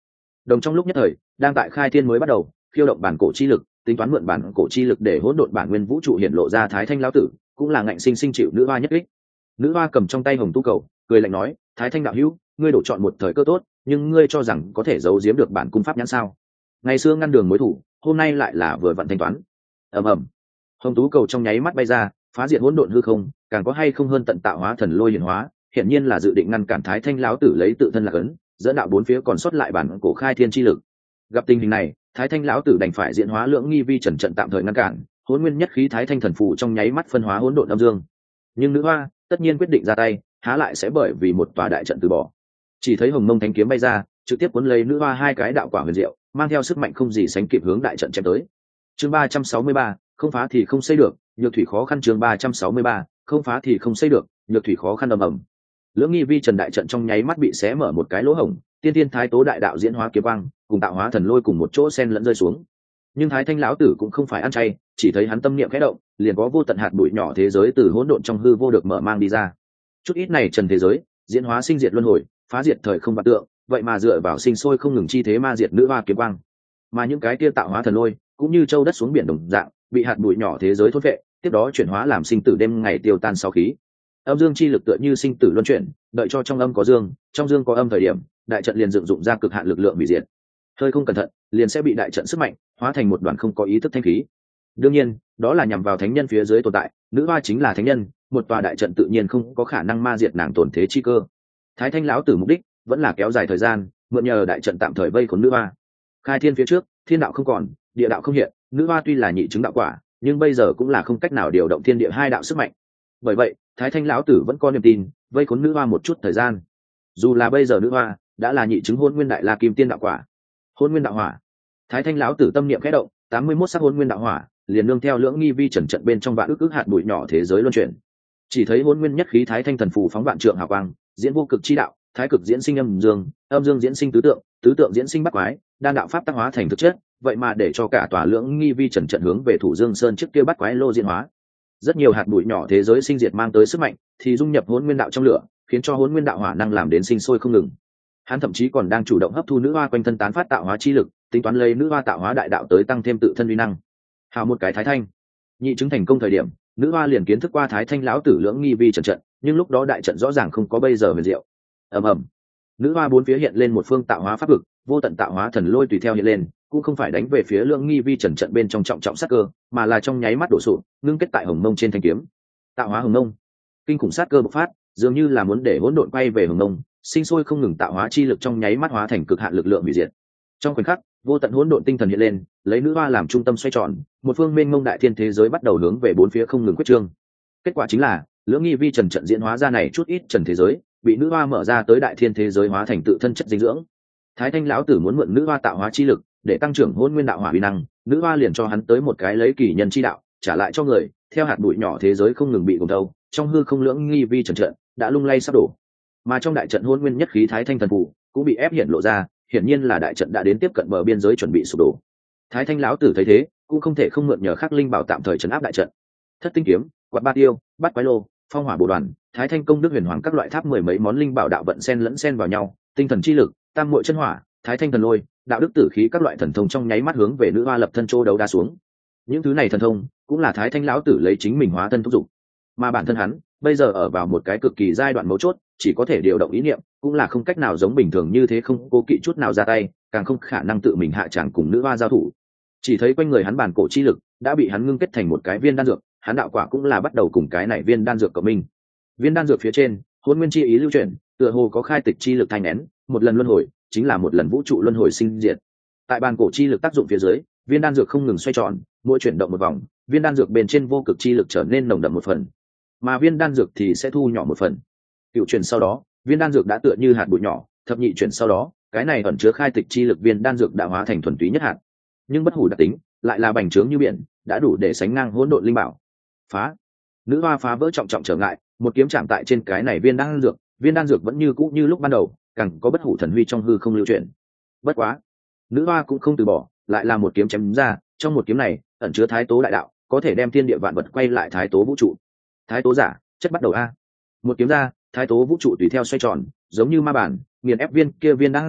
Đồng trong lúc nhất thời, đang tại khai thiên mới bắt đầu, khiêu động bản cổ chi lực, tính toán mượn bản cổ chi lực để hỗn độn bản nguyên vũ trụ hiện lộ ra Thái Thanh lão tử, cũng là ngạnh sinh sinh chịu nữ hoa nhất kích. Nữ hoa cầm trong tay hồng tu cầu, cười lạnh nói, Thái Thanh đạo hữu, ngươi đổ chọn một thời cơ tốt, nhưng ngươi cho rằng có thể giấu giếm được bản cung pháp nhãn sao? Ngày xưa ngăn đường mối thủ, hôm nay lại là vừa vặn thanh toán. Ầm ầm, hồng tú cầu trong nháy mắt bay ra, phá diệt hỗn độn hư không, càng có hay không hơn tận tạo hóa thần lôi hiển hóa, hiển nhiên là dự định ngăn cản Thái Thanh lão tử lấy tự thân là cấn, dẫn đạo bốn phía còn sót lại bản cổ khai thiên chi lực. Gặp tình hình này, Thái Thanh lão tử đành phải diễn hóa lượng nghi vi trần trận tạm thời ngăn cản, hỗn nguyên nhất khí Thái Thanh thần phù trong nháy mắt phân hóa hỗn độn âm dương. Nhưng nữ hoa tất nhiên quyết định ra tay, há lại sẽ bởi vì một tòa đại trận từ bỏ. Chỉ thấy hồng mông thánh kiếm bay ra, trực tiếp cuốn lấy nữ hoa hai cái đạo quả huyền diệu, mang theo sức mạnh không gì sánh kịp hướng đại trận chém tới. Chương ba trăm sáu mươi ba, không phá thì không xây được, nhược thủy khó khăn. Chương ba trăm sáu mươi ba, không phá thì không xây được, nhược thủy khó khăn. Ầm ầm. Lưỡng nghi vi trần đại trận trong nháy mắt bị xé mở một cái lỗ hổng, tiên tiên thái tố đại đạo diễn hóa kiếm quang, cùng tạo hóa thần lôi cùng một chỗ xen lẫn rơi xuống. Nhưng Thái Thanh lão tử cũng không phải ăn chay, chỉ thấy hắn tâm niệm khẽ động, liền có vô tận hạt bụi nhỏ thế giới từ hỗn độn trong hư vô được mở mang đi ra. Chút ít này trần thế giới, diễn hóa sinh diệt luân hồi, phá diệt thời không vạn tượng, vậy mà dựa vào sinh sôi không ngừng chi thế ma diệt nữ hoa kiếm quang. Mà những cái kia tạo hóa thần lôi, cũng như châu đất xuống biển đồng dạng, bị hạt bụi nhỏ thế giới thôn phệ, tiếp đó chuyển hóa làm sinh tử đêm ngày tiêu tan sau khí. Âm dương chi lực tựa như sinh tử luân chuyển, đợi cho trong âm có dương, trong dương có âm thời điểm, đại trận liền dựng dụng ra cực hạn lực lượng hủy diệt. Hơi không cẩn thận, liền sẽ bị đại trận sức mạnh hóa thành một đoàn không có ý thức thanh khí. Đương nhiên, đó là nhằm vào thánh nhân phía dưới tồn tại, nữ hoa chính là thánh nhân, một tòa đại trận tự nhiên không có khả năng ma diệt nàng tổn thế chi cơ. Thái Thanh lão tử mục đích vẫn là kéo dài thời gian, mượn nhờ đại trận tạm thời vây khốn nữ hoa. Khai thiên phía trước, thiên đạo không còn, địa đạo không hiện, nữ hoa tuy là nhị chứng đạo quả, nhưng bây giờ cũng là không cách nào điều động thiên địa hai đạo sức mạnh. Bởi vậy, Thái Thanh lão tử vẫn có niềm tin, vây khốn nữ hoa một chút thời gian. Dù là bây giờ nữ hoa đã là nhị chứng hôn nguyên đại la kim tiên đạo quả. Hôn nguyên đạo hỏa. Thái Thanh lão tử tâm niệm khẽ động, tám mươi mốt sắc hôn nguyên đạo hỏa, liền nương theo lưỡng nghi vi trần trận bên trong vạn ức ức hạt bụi nhỏ thế giới luân chuyển. Chỉ thấy hôn nguyên nhất khí Thái Thanh thần phù phóng vạn trượng hào quang, diễn vô cực chi đạo, thái cực diễn sinh âm dương, âm dương diễn sinh tứ tượng, tứ tượng diễn sinh bát quái, đan đạo pháp tác hóa thành thực chất, vậy mà để cho cả tòa lưỡng nghi vi trần trận hướng về Thủ Dương Sơn trước kia bát quái lô diễn hóa. Rất nhiều hạt bụi nhỏ thế giới sinh diệt mang tới sức mạnh, thì dung nhập hôn nguyên đạo trong lửa, khiến cho hôn nguyên đạo hỏa năng làm đến sinh sôi không ngừng. Hắn thậm chí còn đang chủ động hấp thu nữ hoa quanh thân tán phát tạo hóa chi lực, tính toán lấy nữ hoa tạo hóa đại đạo tới tăng thêm tự thân uy năng. Hào một cái Thái Thanh, nhị chứng thành công thời điểm, nữ hoa liền kiến thức qua Thái Thanh lão tử lưỡng nghi vi trần trận, nhưng lúc đó đại trận rõ ràng không có bây giờ huyền diệu. Ầm ầm, nữ hoa bốn phía hiện lên một phương tạo hóa pháp vực, vô tận tạo hóa thần lôi tùy theo hiện lên, cũng không phải đánh về phía lưỡng nghi vi trần trận bên trong trọng trọng sát cơ, mà là trong nháy mắt đổ sụp, ngưng kết tại hồng mông trên thanh kiếm. Tạo hóa hồng mông, kinh khủng sát cơ bộc phát, dường như là muốn để hỗn độn quay về hồng mông, sinh sôi không ngừng tạo hóa chi lực trong nháy mắt hóa thành cực hạn lực lượng hủy diệt. Trong khoảnh khắc, vô tận hỗn độn tinh thần hiện lên, lấy nữ hoa làm trung tâm xoay tròn, một phương mênh mông đại thiên thế giới bắt đầu hướng về bốn phía không ngừng quyết trương. Kết quả chính là, lưỡng nghi vi trần trận diễn hóa ra này chút ít trần thế giới, bị nữ hoa mở ra tới đại thiên thế giới hóa thành tự thân chất dinh dưỡng. Thái Thanh lão tử muốn mượn nữ hoa tạo hóa chi lực để tăng trưởng hôn nguyên đạo hỏa uy năng, nữ hoa liền cho hắn tới một cái lấy kỳ nhân chi đạo trả lại cho người, theo hạt bụi nhỏ thế giới không ngừng bị gồm thâu, trong hư không lưỡng nghi vi trần trận đã lung lay sắp đổ. Mà trong đại trận hôn nguyên nhất khí Thái Thanh thần phù cũng bị ép hiện lộ ra, hiển nhiên là đại trận đã đến tiếp cận bờ biên giới chuẩn bị sụp đổ. Thái Thanh lão tử thấy thế, cũng không thể không mượn nhờ khắc linh bảo tạm thời trấn áp đại trận. Thất tinh kiếm, quạt ba tiêu, bát quái lô, phong hỏa bồ đoàn, Thái Thanh công đức huyền hoàng các loại tháp mười mấy món linh bảo đạo vận xen lẫn xen vào nhau, tinh thần chi lực, tam muội chân hỏa, Thái Thanh thần lôi, đạo đức tử khí các loại thần thông trong nháy mắt hướng về nữ hoa lập thân châu đấu đá xuống. Những thứ này thần thông cũng là Thái Thanh lão tử lấy chính mình hóa thân thúc dục, mà bản thân hắn bây giờ ở vào một cái cực kỳ giai đoạn mấu chốt, chỉ có thể điều động ý niệm, cũng là không cách nào giống bình thường như thế không cố kỵ chút nào ra tay, càng không khả năng tự mình hạ tràng cùng nữ hoa giao thủ. Chỉ thấy quanh người hắn bản cổ chi lực đã bị hắn ngưng kết thành một cái viên đan dược, hắn đạo quả cũng là bắt đầu cùng cái này viên đan dược cộng minh. Viên đan dược phía trên, hôn nguyên chi ý lưu chuyển, tựa hồ có khai tịch chi lực thanh nén, một lần luân hồi chính là một lần vũ trụ luân hồi sinh diệt. Tại bản cổ chi lực tác dụng phía dưới, viên đan dược không ngừng xoay tròn, mỗi chuyển động một vòng, viên đan dược bên trên vô cực chi lực trở nên nồng đậm một phần, mà viên đan dược thì sẽ thu nhỏ một phần. Cựu chuyển sau đó, viên đan dược đã tựa như hạt bụi nhỏ, thập nhị chuyển sau đó, cái này ẩn chứa khai tịch chi lực viên đan dược đã hóa thành thuần túy nhất hạt. Nhưng bất hủ đặc tính lại là bành trướng như biển, đã đủ để sánh ngang hỗn độn linh bảo. Phá! Nữ hoa phá vỡ trọng trọng trở ngại, một kiếm chạm tại trên cái này viên đan dược, viên đan dược vẫn như cũ như lúc ban đầu, càng có bất hủ thần huy trong hư không lưu chuyển. Bất quá, nữ hoa cũng không từ bỏ, lại là một kiếm chém ra, trong một kiếm này ẩn chứa thái tố đại đạo, có thể đem thiên địa vạn vật quay lại thái tố vũ trụ. Thái tố giả, chất bắt đầu a. Một kiếm ra, thái tố vũ trụ tùy theo xoay tròn, giống như ma bản, nghiền ép viên kia viên đan dược,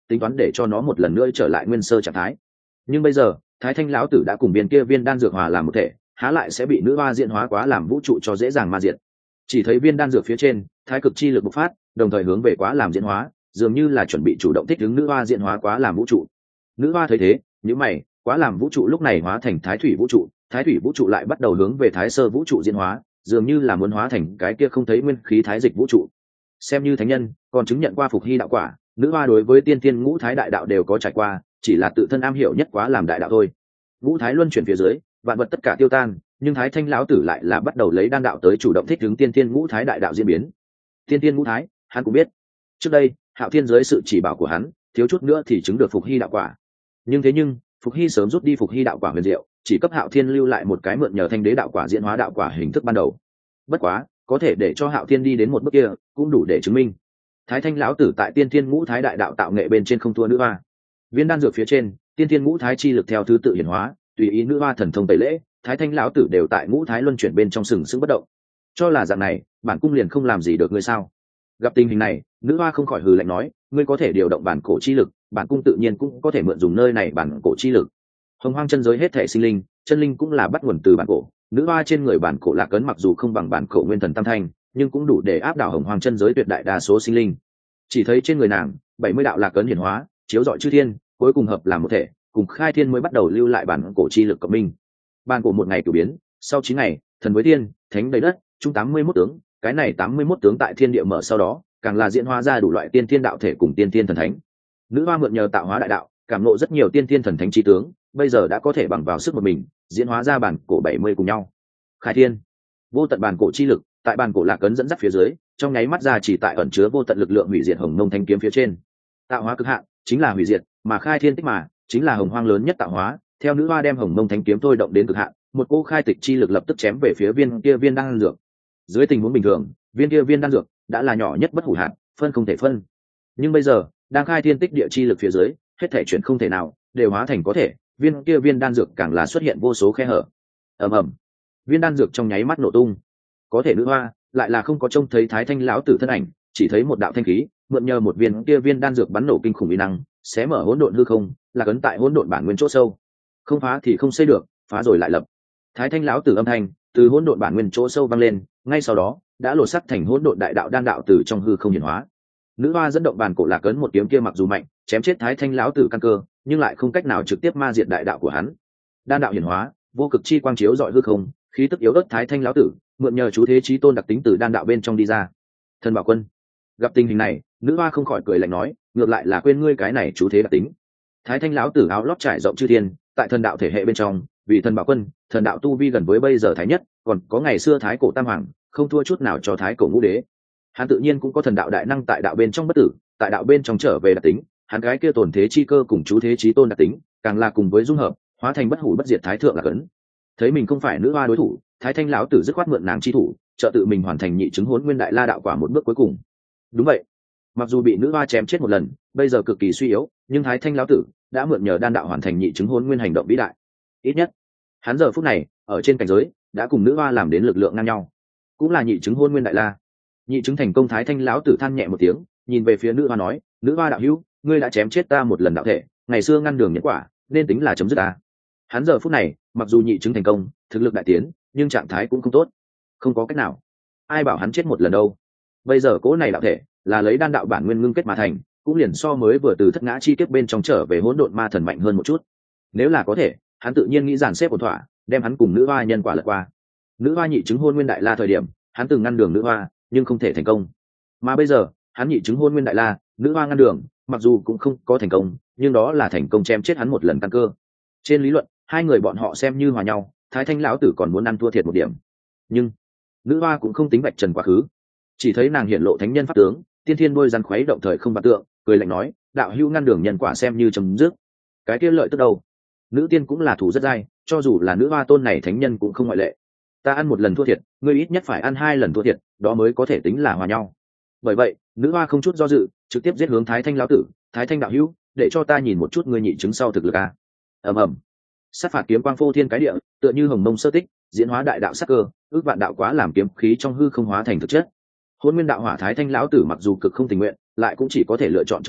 tính toán để cho nó một lần nữa trở lại nguyên sơ trạng thái. Nhưng bây giờ thái thanh lão tử đã cùng viên kia viên đan dược hòa làm một thể, há lại sẽ bị nữ hoa diễn hóa quá làm vũ trụ cho dễ dàng ma diệt. Chỉ thấy viên đan dược phía trên thái cực chi lực bộc phát, đồng thời hướng về quá làm diễn hóa, dường như là chuẩn bị chủ động thích ứng nữ hoa diễn hóa quá làm vũ trụ. Nữ hoa thấy thế những mày, quá làm vũ trụ lúc này hóa thành thái thủy vũ trụ, thái thủy vũ trụ lại bắt đầu hướng về thái sơ vũ trụ diễn hóa, dường như là muốn hóa thành cái kia không thấy nguyên khí thái dịch vũ trụ. Xem như thánh nhân còn chứng nhận qua phục hy đạo quả, nữ hoa đối với tiên thiên ngũ thái đại đạo đều có trải qua, chỉ là tự thân am hiểu nhất quá làm đại đạo thôi. Ngũ thái luân chuyển phía dưới, vạn vật tất cả tiêu tan, nhưng thái thanh lão tử lại là bắt đầu lấy đan đạo tới chủ động thích ứng tiên thiên ngũ thái đại đạo diễn biến. Tiên thiên ngũ thái hắn cũng biết, trước đây hạo thiên dưới sự chỉ bảo của hắn thiếu chút nữa thì chứng được phục hy đạo quả, nhưng thế nhưng phục hy sớm rút đi phục hy đạo quả huyền diệu, chỉ cấp hạo thiên lưu lại một cái mượn nhờ thanh đế đạo quả diễn hóa đạo quả hình thức ban đầu. Bất quá có thể để cho hạo thiên đi đến một bước kia cũng đủ để chứng minh thái thanh lão tử tại tiên thiên ngũ thái đại đạo tạo nghệ bên trên không thua nữ hoa. Viên đan dược phía trên tiên thiên ngũ thái chi lực theo thứ tự hiển hóa, tùy ý nữ hoa thần thông tẩy lễ, thái thanh lão tử đều tại ngũ thái luân chuyển bên trong sừng sững bất động. Cho là dạng này bản cung liền không làm gì được ngươi sao? Gặp tình hình này nữ hoa không khỏi hừ lạnh nói, ngươi có thể điều động bản cổ chi lực, bản cung tự nhiên cũng có thể mượn dùng nơi này bản cổ chi lực. Hồng hoang chân giới hết thể sinh linh chân linh cũng là bắt nguồn từ bản cổ, nữ hoa trên người bản cổ lạc ấn mặc dù không bằng bản cổ nguyên thần tam thanh, nhưng cũng đủ để áp đảo hồng hoang chân giới tuyệt đại đa số sinh linh. Chỉ thấy trên người nàng bảy mươi đạo lạc ấn hiển hóa, chiếu rọi chư thiên, cuối cùng hợp làm một thể, cùng khai thiên mới bắt đầu lưu lại bản cổ chi lực cộng minh. Bản cổ một ngày cửu biến, sau chín ngày thần với thiên, thánh đầy đất, chung tám mươi mốt tướng, cái này tám mươi mốt tướng tại thiên địa mở sau đó càng là diễn hóa ra đủ loại tiên thiên đạo thể cùng tiên thiên thần thánh. Nữ hoa mượn nhờ tạo hóa đại đạo cảm ngộ rất nhiều tiên thiên thần thánh chi tướng, bây giờ đã có thể bằng vào sức một mình diễn hóa ra bản cổ bảy mươi cùng nhau. Khai thiên vô tận bản cổ chi lực tại bản cổ lạc ấn dẫn dắt phía dưới, trong nháy mắt ra chỉ tại ẩn chứa vô tận lực lượng hủy diệt hồng mông thanh kiếm phía trên. Tạo hóa cực hạn chính là hủy diệt, mà khai thiên tích mà chính là hồng hoang lớn nhất tạo hóa. Theo nữ hoa đem hồng mông thanh kiếm thôi động đến cực hạn, một cô khai tịch chi lực lập tức chém về phía viên kia viên đan dược. Dưới tình huống bình thường viên kia viên đan dược đã là nhỏ nhất bất hủ hạt, phân không thể phân, nhưng bây giờ đang khai thiên tích địa chi lực phía dưới, hết thể chuyện không thể nào đều hóa thành có thể, viên kia viên đan dược càng là xuất hiện vô số khe hở. ầm ầm, viên đan dược trong nháy mắt nổ tung. Có thể nữ hoa lại là không có trông thấy thái thanh lão tử thân ảnh, chỉ thấy một đạo thanh khí mượn nhờ một viên kia viên đan dược bắn nổ kinh khủng uy năng, xé mở hỗn độn hư không, là cấn tại hỗn độn bản nguyên chỗ sâu. Không phá thì không xây được, phá rồi lại lập. Thái thanh lão tử âm thanh từ hỗn độn bản nguyên chỗ sâu vang lên, ngay sau đó đã lột sắc thành hỗn độn đại đạo đan đạo từ trong hư không hiển hóa. Nữ hoa dẫn động bản cổ lạc ấn một kiếm kia mặc dù mạnh, chém chết thái thanh lão tử căn cơ, nhưng lại không cách nào trực tiếp ma diệt đại đạo của hắn. Đan đạo hiển hóa, vô cực chi quang chiếu dọi hư không, khí tức yếu ớt thái thanh lão tử mượn nhờ chú thế chí tôn đặc tính từ đan đạo bên trong đi ra. Thần bảo quân gặp tình hình này, nữ hoa không khỏi cười lạnh nói, ngược lại là quên ngươi cái này chú thế đặc tính. Thái thanh lão tử áo lót trải rộng chư thiên, tại thần đạo thể hệ bên trong vì thần bảo quân, thần đạo tu vi gần với bây giờ thái nhất, còn có ngày xưa thái cổ tam hoàng, không thua chút nào cho thái cổ ngũ đế. Hắn tự nhiên cũng có thần đạo đại năng tại đạo bên trong bất tử, tại đạo bên trong trở về đặc tính, hắn cái kia tổn thế chi cơ cùng chú thế chí tôn đặc tính, càng là cùng với dung hợp, hóa thành bất hủ bất diệt thái thượng là cấn. Thấy mình không phải nữ hoa đối thủ, thái thanh lão tử dứt khoát mượn nàng chi thủ, trợ tự mình hoàn thành nhị chứng hỗn nguyên đại la đạo quả một bước cuối cùng. Đúng vậy, mặc dù bị nữ hoa chém chết một lần, bây giờ cực kỳ suy yếu, nhưng thái thanh lão tử đã mượn nhờ đan đạo hoàn thành nhị chứng hỗn nguyên hành động vĩ đại. Ít nhất hắn giờ phút này ở trên cảnh giới đã cùng nữ hoa làm đến lực lượng ngang nhau, cũng là nhị chứng hôn nguyên đại la. Nhị chứng thành công, thái thanh lão tử than nhẹ một tiếng, nhìn về phía nữ hoa nói, nữ hoa đạo hữu, ngươi đã chém chết ta một lần đạo thể, ngày xưa ngăn đường nhân quả nên tính là chấm dứt ta. Hắn giờ phút này mặc dù nhị chứng thành công, thực lực đại tiến, nhưng trạng thái cũng không tốt, không có cách nào, ai bảo hắn chết một lần đâu. Bây giờ cỗ này đạo thể là lấy đan đạo bản nguyên ngưng kết mà thành, cũng liền so mới vừa từ thất ngã chi kiếp bên trong trở về hỗn độn ma thần mạnh hơn một chút. Nếu là có thể, hắn tự nhiên nghĩ dàn xếp ổn thỏa, đem hắn cùng nữ hoa nhân quả lật qua. Nữ hoa nhị chứng hôn nguyên đại la thời điểm, hắn từng ngăn đường nữ hoa, nhưng không thể thành công. Mà bây giờ, hắn nhị chứng hôn nguyên đại la, nữ hoa ngăn đường, mặc dù cũng không có thành công, nhưng đó là thành công chém chết hắn một lần căn cơ. Trên lý luận, hai người bọn họ xem như hòa nhau, thái thanh lão tử còn muốn ăn thua thiệt một điểm. Nhưng nữ hoa cũng không tính vạch trần quá khứ, chỉ thấy nàng hiển lộ thánh nhân pháp tướng, tiên thiên đôi rắn khuấy động thời không bạt tượng, cười lạnh nói, đạo hữu ngăn đường nhân quả xem như chấm dứt. Cái kia lợi tức đâu? Nữ tiên cũng là thủ rất dai, cho dù là nữ hoa tôn này thánh nhân cũng không ngoại lệ. Ta ăn một lần thua thiệt, ngươi ít nhất phải ăn hai lần thua thiệt, đó mới có thể tính là hòa nhau. Bởi vậy nữ hoa không chút do dự, trực tiếp giết hướng thái thanh lão tử. Thái thanh đạo hữu, để cho ta nhìn một chút ngươi nhị chứng sau thực lực a. ầm ầm, sát phạt kiếm quang phô thiên cái địa, tựa như hồng mông sơ tích, diễn hóa đại đạo sắc cơ, ước vạn đạo quá làm kiếm khí trong hư không hóa thành thực chất. Hôn nguyên đạo hỏa thái thanh lão tử mặc dù cực không tình nguyện, lại cũng chỉ có thể lựa chọn chống đỡ,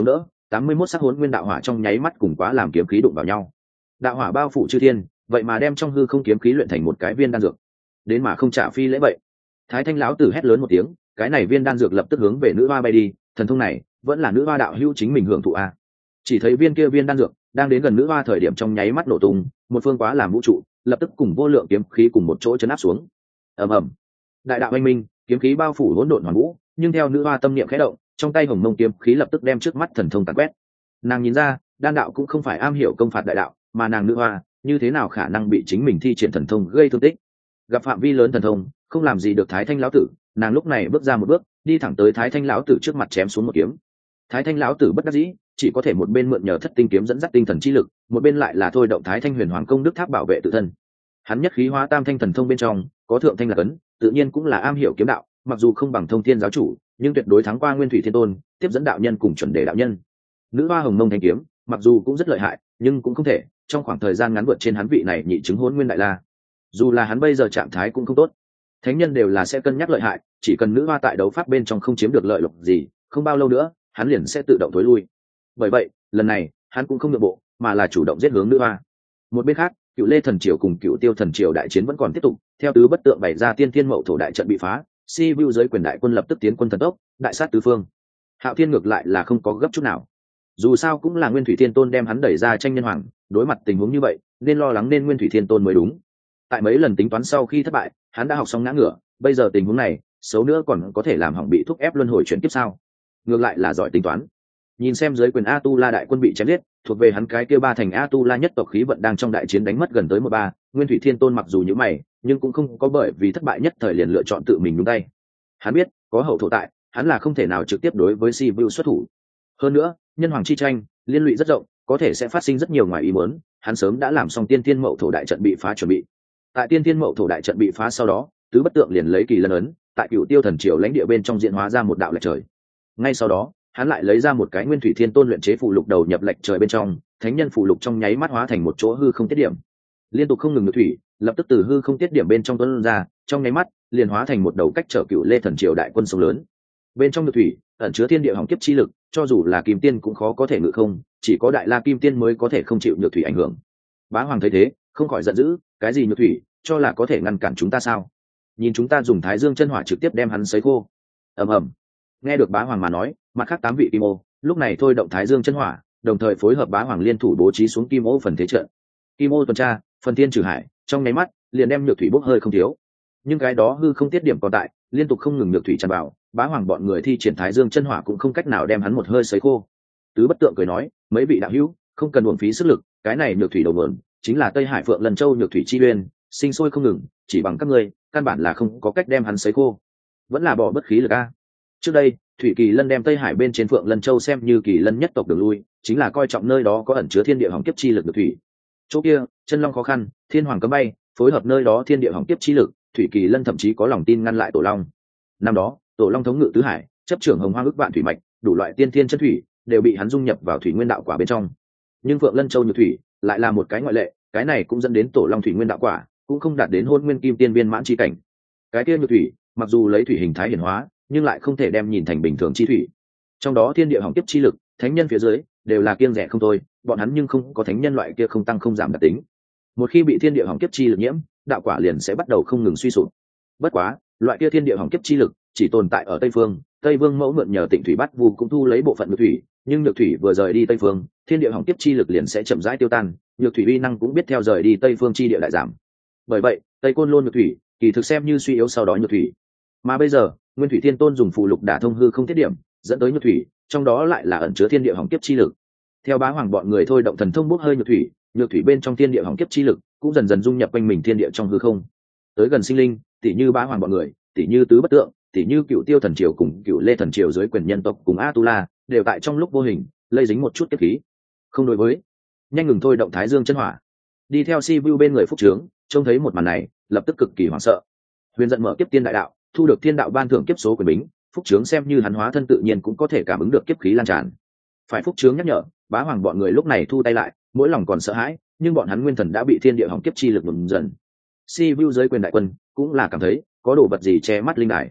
tám mươi mốt sắc hỗn nguyên đạo hỏa trong nháy mắt cùng quá làm kiếm khí đụng vào nhau. Đạo hỏa bao phủ chư thiên, vậy mà đem trong hư không kiếm khí luyện thành một cái viên đan dược, đến mà không trả phi lễ vậy. Thái Thanh lão tử hét lớn một tiếng, cái này viên đan dược lập tức hướng về nữ hoa bay đi. Thần thông này vẫn là nữ hoa đạo hữu chính mình hưởng thụ a. Chỉ thấy viên kia viên đan dược đang đến gần nữ hoa thời điểm trong nháy mắt nổ tung, một phương quá làm vũ trụ lập tức cùng vô lượng kiếm khí cùng một chỗ chấn áp xuống. Ầm ầm, đại đạo anh minh, kiếm khí bao phủ hỗn độn hoàn vũ, nhưng theo nữ hoa tâm niệm khẽ động, trong tay hồng mông kiếm khí lập tức đem trước mắt thần thông tàn quét. Nàng nhìn ra, đan đạo cũng không phải am hiểu công phạt đại đạo, mà nàng nữ hoa như thế nào khả năng bị chính mình thi triển thần thông gây thương tích. Gặp phạm vi lớn thần thông không làm gì được Thái Thanh lão tử, nàng lúc này bước ra một bước, đi thẳng tới Thái Thanh lão tử trước mặt chém xuống một kiếm. Thái Thanh lão tử bất đắc dĩ, chỉ có thể một bên mượn nhờ thất tinh kiếm dẫn dắt tinh thần chi lực, một bên lại là thôi động Thái Thanh huyền hoàng công đức tháp bảo vệ tự thân. Hắn nhất khí hóa tam thanh thần thông bên trong có thượng thanh là cấn, tự nhiên cũng là am hiểu kiếm đạo, mặc dù không bằng thông thiên giáo chủ, nhưng tuyệt đối thắng qua nguyên thủy thiên tôn, tiếp dẫn đạo nhân cùng chuẩn đề đạo nhân. Nữ hoa hồng mông thanh kiếm mặc dù cũng rất lợi hại, nhưng cũng không thể trong khoảng thời gian ngắn vượt trên hắn vị này nhị chứng hỗn nguyên đại la. Dù là hắn bây giờ trạng thái cũng không tốt, thánh nhân đều là sẽ cân nhắc lợi hại, chỉ cần nữ hoa tại đấu pháp bên trong không chiếm được lợi lộc gì, không bao lâu nữa hắn liền sẽ tự động tối lui. Bởi vậy lần này hắn cũng không nhượng bộ, mà là chủ động giết hướng nữ hoa. Một bên khác, cựu lê thần triều cùng cựu tiêu thần triều đại chiến vẫn còn tiếp tục. Theo tứ bất tượng bày ra tiên thiên mậu thổ đại trận bị phá, si vu giới quyền đại quân lập tức tiến quân thần tốc, đại sát tứ phương. Hạo Thiên ngược lại là không có gấp chút nào, dù sao cũng là nguyên thủy thiên tôn đem hắn đẩy ra tranh nhân hoàng, đối mặt tình huống như vậy nên lo lắng nên nguyên thủy thiên tôn mới đúng. Tại mấy lần tính toán sau khi thất bại, hắn đã học xong ngã ngửa, bây giờ tình huống này xấu nữa còn có thể làm hỏng bị thúc ép luân hồi chuyển kiếp sao. Ngược lại là giỏi tính toán. Nhìn xem giới quyền A Tu La đại quân bị chém giết, thuộc về hắn cái kia ba thành A Tu La nhất tộc khí vận đang trong đại chiến đánh mất gần tới một ba, nguyên thủy thiên tôn mặc dù như mày, nhưng cũng không có bởi vì thất bại nhất thời liền lựa chọn tự mình nhúng tay. Hắn biết có hậu thổ tại, hắn là không thể nào trực tiếp đối với Si Vu xuất thủ. Hơn nữa, nhân hoàng chi tranh liên lụy rất rộng, có thể sẽ phát sinh rất nhiều ngoài ý muốn, hắn sớm đã làm xong tiên thiên mậu thổ đại trận bị phá chuẩn bị. Tại tiên thiên mậu thổ đại trận bị phá sau đó, tứ bất tượng liền lấy kỳ lân ấn tại cựu tiêu thần triều lãnh địa bên trong diện hóa ra một đạo lệch trời. Ngay sau đó hắn lại lấy ra một cái nguyên thủy thiên tôn luyện chế phụ lục đầu nhập lệch trời bên trong, thánh nhân phụ lục trong nháy mắt hóa thành một chỗ hư không tiết điểm, liên tục không ngừng ngược thủy lập tức từ hư không tiết điểm bên trong tuôn ra, trong nháy mắt liền hóa thành một đầu cách trở cựu lê thần triều đại quân sông lớn. Bên trong ngược thủy ẩn chứa thiên địa hỏng kiếp chi lực, cho dù là kim tiên cũng khó có thể ngự không, chỉ có đại la kim tiên mới có thể không chịu nhược thủy ảnh hưởng. Bá Hoàng thấy thế không khỏi giận dữ, cái gì nhược thủy, cho là có thể ngăn cản chúng ta sao? Nhìn chúng ta dùng Thái Dương chân hỏa trực tiếp đem hắn sấy khô. Ầm ầm. Nghe được Bá Hoàng mà nói, mặt khác tám vị kim ô lúc này thôi động Thái Dương chân hỏa, đồng thời phối hợp Bá Hoàng liên thủ bố trí xuống kim ô phần thế trận. Kim ô tuần tra, phần thiên trừ hải, trong nháy mắt liền đem nhược thủy bốc hơi không thiếu. Nhưng cái đó hư không tiết điểm còn tại, liên tục không ngừng nhược thủy tràn vào, Bá Hoàng bọn người thi triển Thái Dương chân hỏa cũng không cách nào đem hắn một hơi sấy khô. Tứ bất tượng cười nói, mấy vị đạo hữu không cần uổng phí sức lực, cái này nhược thủy đầu nguồn chính là Tây Hải Phượng Lân Châu nhược thủy chi uyên, sinh sôi không ngừng, chỉ bằng các ngươi căn bản là không có cách đem hắn sấy khô, vẫn là bỏ bất khí lực a. Trước đây Thủy Kỳ Lân đem Tây Hải bên trên Phượng Lân Châu xem như Kỳ Lân nhất tộc đường lui, chính là coi trọng nơi đó có ẩn chứa thiên địa hỏng kiếp chi lực được thủy. Chỗ kia chân long khó khăn, thiên hoàng cấm bay, phối hợp nơi đó thiên địa hỏng kiếp chi lực, Thủy Kỳ Lân thậm chí có lòng tin ngăn lại Tổ Long. Năm đó Tổ Long thống ngự tứ hải, chấp trưởng hồng hoang ức vạn thủy mạch, đủ loại tiên thiên chân thủy đều bị hắn dung nhập vào thủy nguyên đạo quả bên trong. Nhưng Phượng Lân Châu như thủy lại là một cái ngoại lệ, cái này cũng dẫn đến Tổ Long thủy nguyên đạo quả cũng không đạt đến hôn nguyên kim tiên viên mãn chi cảnh. Cái kia như thủy mặc dù lấy thủy hình thái hiển hóa, nhưng lại không thể đem nhìn thành bình thường chi thủy. Trong đó thiên địa hỏng kiếp chi lực, thánh nhân phía dưới đều là kiêng rẻ không thôi, bọn hắn nhưng không có thánh nhân loại kia không tăng không giảm đặc tính. Một khi bị thiên địa hỏng kiếp chi lực nhiễm, đạo quả liền sẽ bắt đầu không ngừng suy sụp. Bất quá, loại kia thiên địa hỏng kiếp chi lực chỉ tồn tại ở Tây phương, Tây Vương mẫu mượn nhờ Tịnh Thủy Bát Vu cũng thu lấy bộ phận nhược thủy, nhưng nhược thủy vừa rời đi Tây phương, thiên địa hỏng kiếp chi lực liền sẽ chậm rãi tiêu tan, nhược thủy uy năng cũng biết theo rời đi Tây phương chi địa đại giảm. Bởi vậy, Tây Côn Lôn nhược thủy kỳ thực xem như suy yếu sau đó nhược thủy. Mà bây giờ, Nguyên Thủy Thiên Tôn dùng phù lục đả thông hư không tiết điểm, dẫn tới nhược thủy, trong đó lại là ẩn chứa thiên địa hỏng kiếp chi lực. Theo Bá Hoàng bọn người thôi động thần thông bốc hơi nhược thủy, nhược thủy bên trong thiên địa hỏng kiếp chi lực cũng dần dần dung nhập quanh mình thiên địa trong hư không. Tới gần sinh linh, tỷ như Bá Hoàng bọn người, tỷ như Tứ Bất Tượng, tỷ như Cựu Tiêu Thần Triều cùng Cựu Lê Thần Triều dưới quyền nhân tộc cùng Atula, đều tại trong lúc vô hình lây dính một chút kiếp khí. Không đối với, nhanh ngừng thôi động Thái Dương chân hỏa. Đi theo Si Vu bên người Phúc Trướng, trông thấy một màn này, lập tức cực kỳ hoảng sợ. Huyền giận mở kiếp tiên đại đạo, thu được thiên đạo ban thưởng kiếp số quyền bính, Phúc Trướng xem như hắn hóa thân tự nhiên cũng có thể cảm ứng được kiếp khí lan tràn. Phải Phúc Trướng nhắc nhở, Bá Hoàng bọn người lúc này thu tay lại, mỗi lòng còn sợ hãi, nhưng bọn hắn nguyên thần đã bị thiên địa hỏng kiếp chi lực nhuần dần. Si Vu dưới quyền đại quân cũng là cảm thấy có đồ vật gì che mắt linh đài.